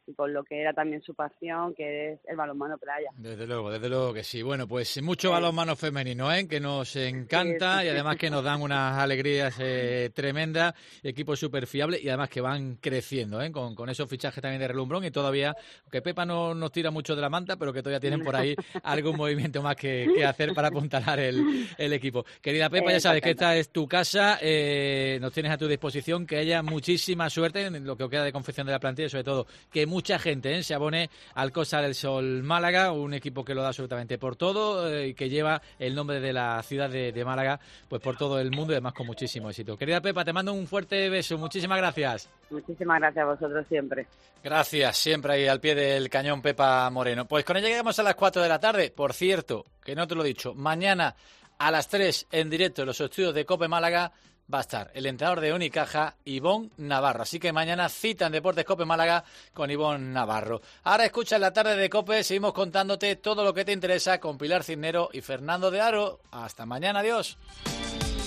y con lo que era también su pasión, que es el balonmano playa. Desde luego, desde luego que sí. Bueno, pues mucho balonmano femenino, ¿eh? Que nos encanta sí, sí, y además que nos dan unas alegrías eh, tremendas, equipos súper fiables y además que van creciendo, ¿eh? Con, con esos fichajes también de relumbrón y todavía, que Pepa no nos tira mucho de la manta, pero que todavía tienen por ahí algún movimiento más que, que hacer para apuntalar el, el equipo. Querida Pepa, ya sabes que esta es tu casa, eh, nos tienes a tu disposición, que haya muchísima suerte en lo que queda de confección de la plantilla y sobre todo que mucha gente ¿eh? se abone al Costa del Sol Málaga, un equipo que lo da absolutamente por todo eh, y que lleva el nombre de la ciudad de, de Málaga pues por todo el mundo y además con muchísimo éxito. Querida Pepa, te mando un fuerte beso, muchísimas gracias. Muchísimas gracias a vosotros siempre. Gracias, siempre ahí al pie del cañón Pepa Moreno. Pues con ella llegamos a las cuatro de la tarde, por cierto, que no te lo he dicho, mañana a las tres en directo en los estudios de COPE Málaga va a estar el entrenador de Unicaja, Ivón Navarro. Así que mañana cita en Deportes COPE Málaga con Ivón Navarro. Ahora escucha en la tarde de COPE, seguimos contándote todo lo que te interesa con Pilar Cisnero y Fernando de Aro. Hasta mañana, adiós.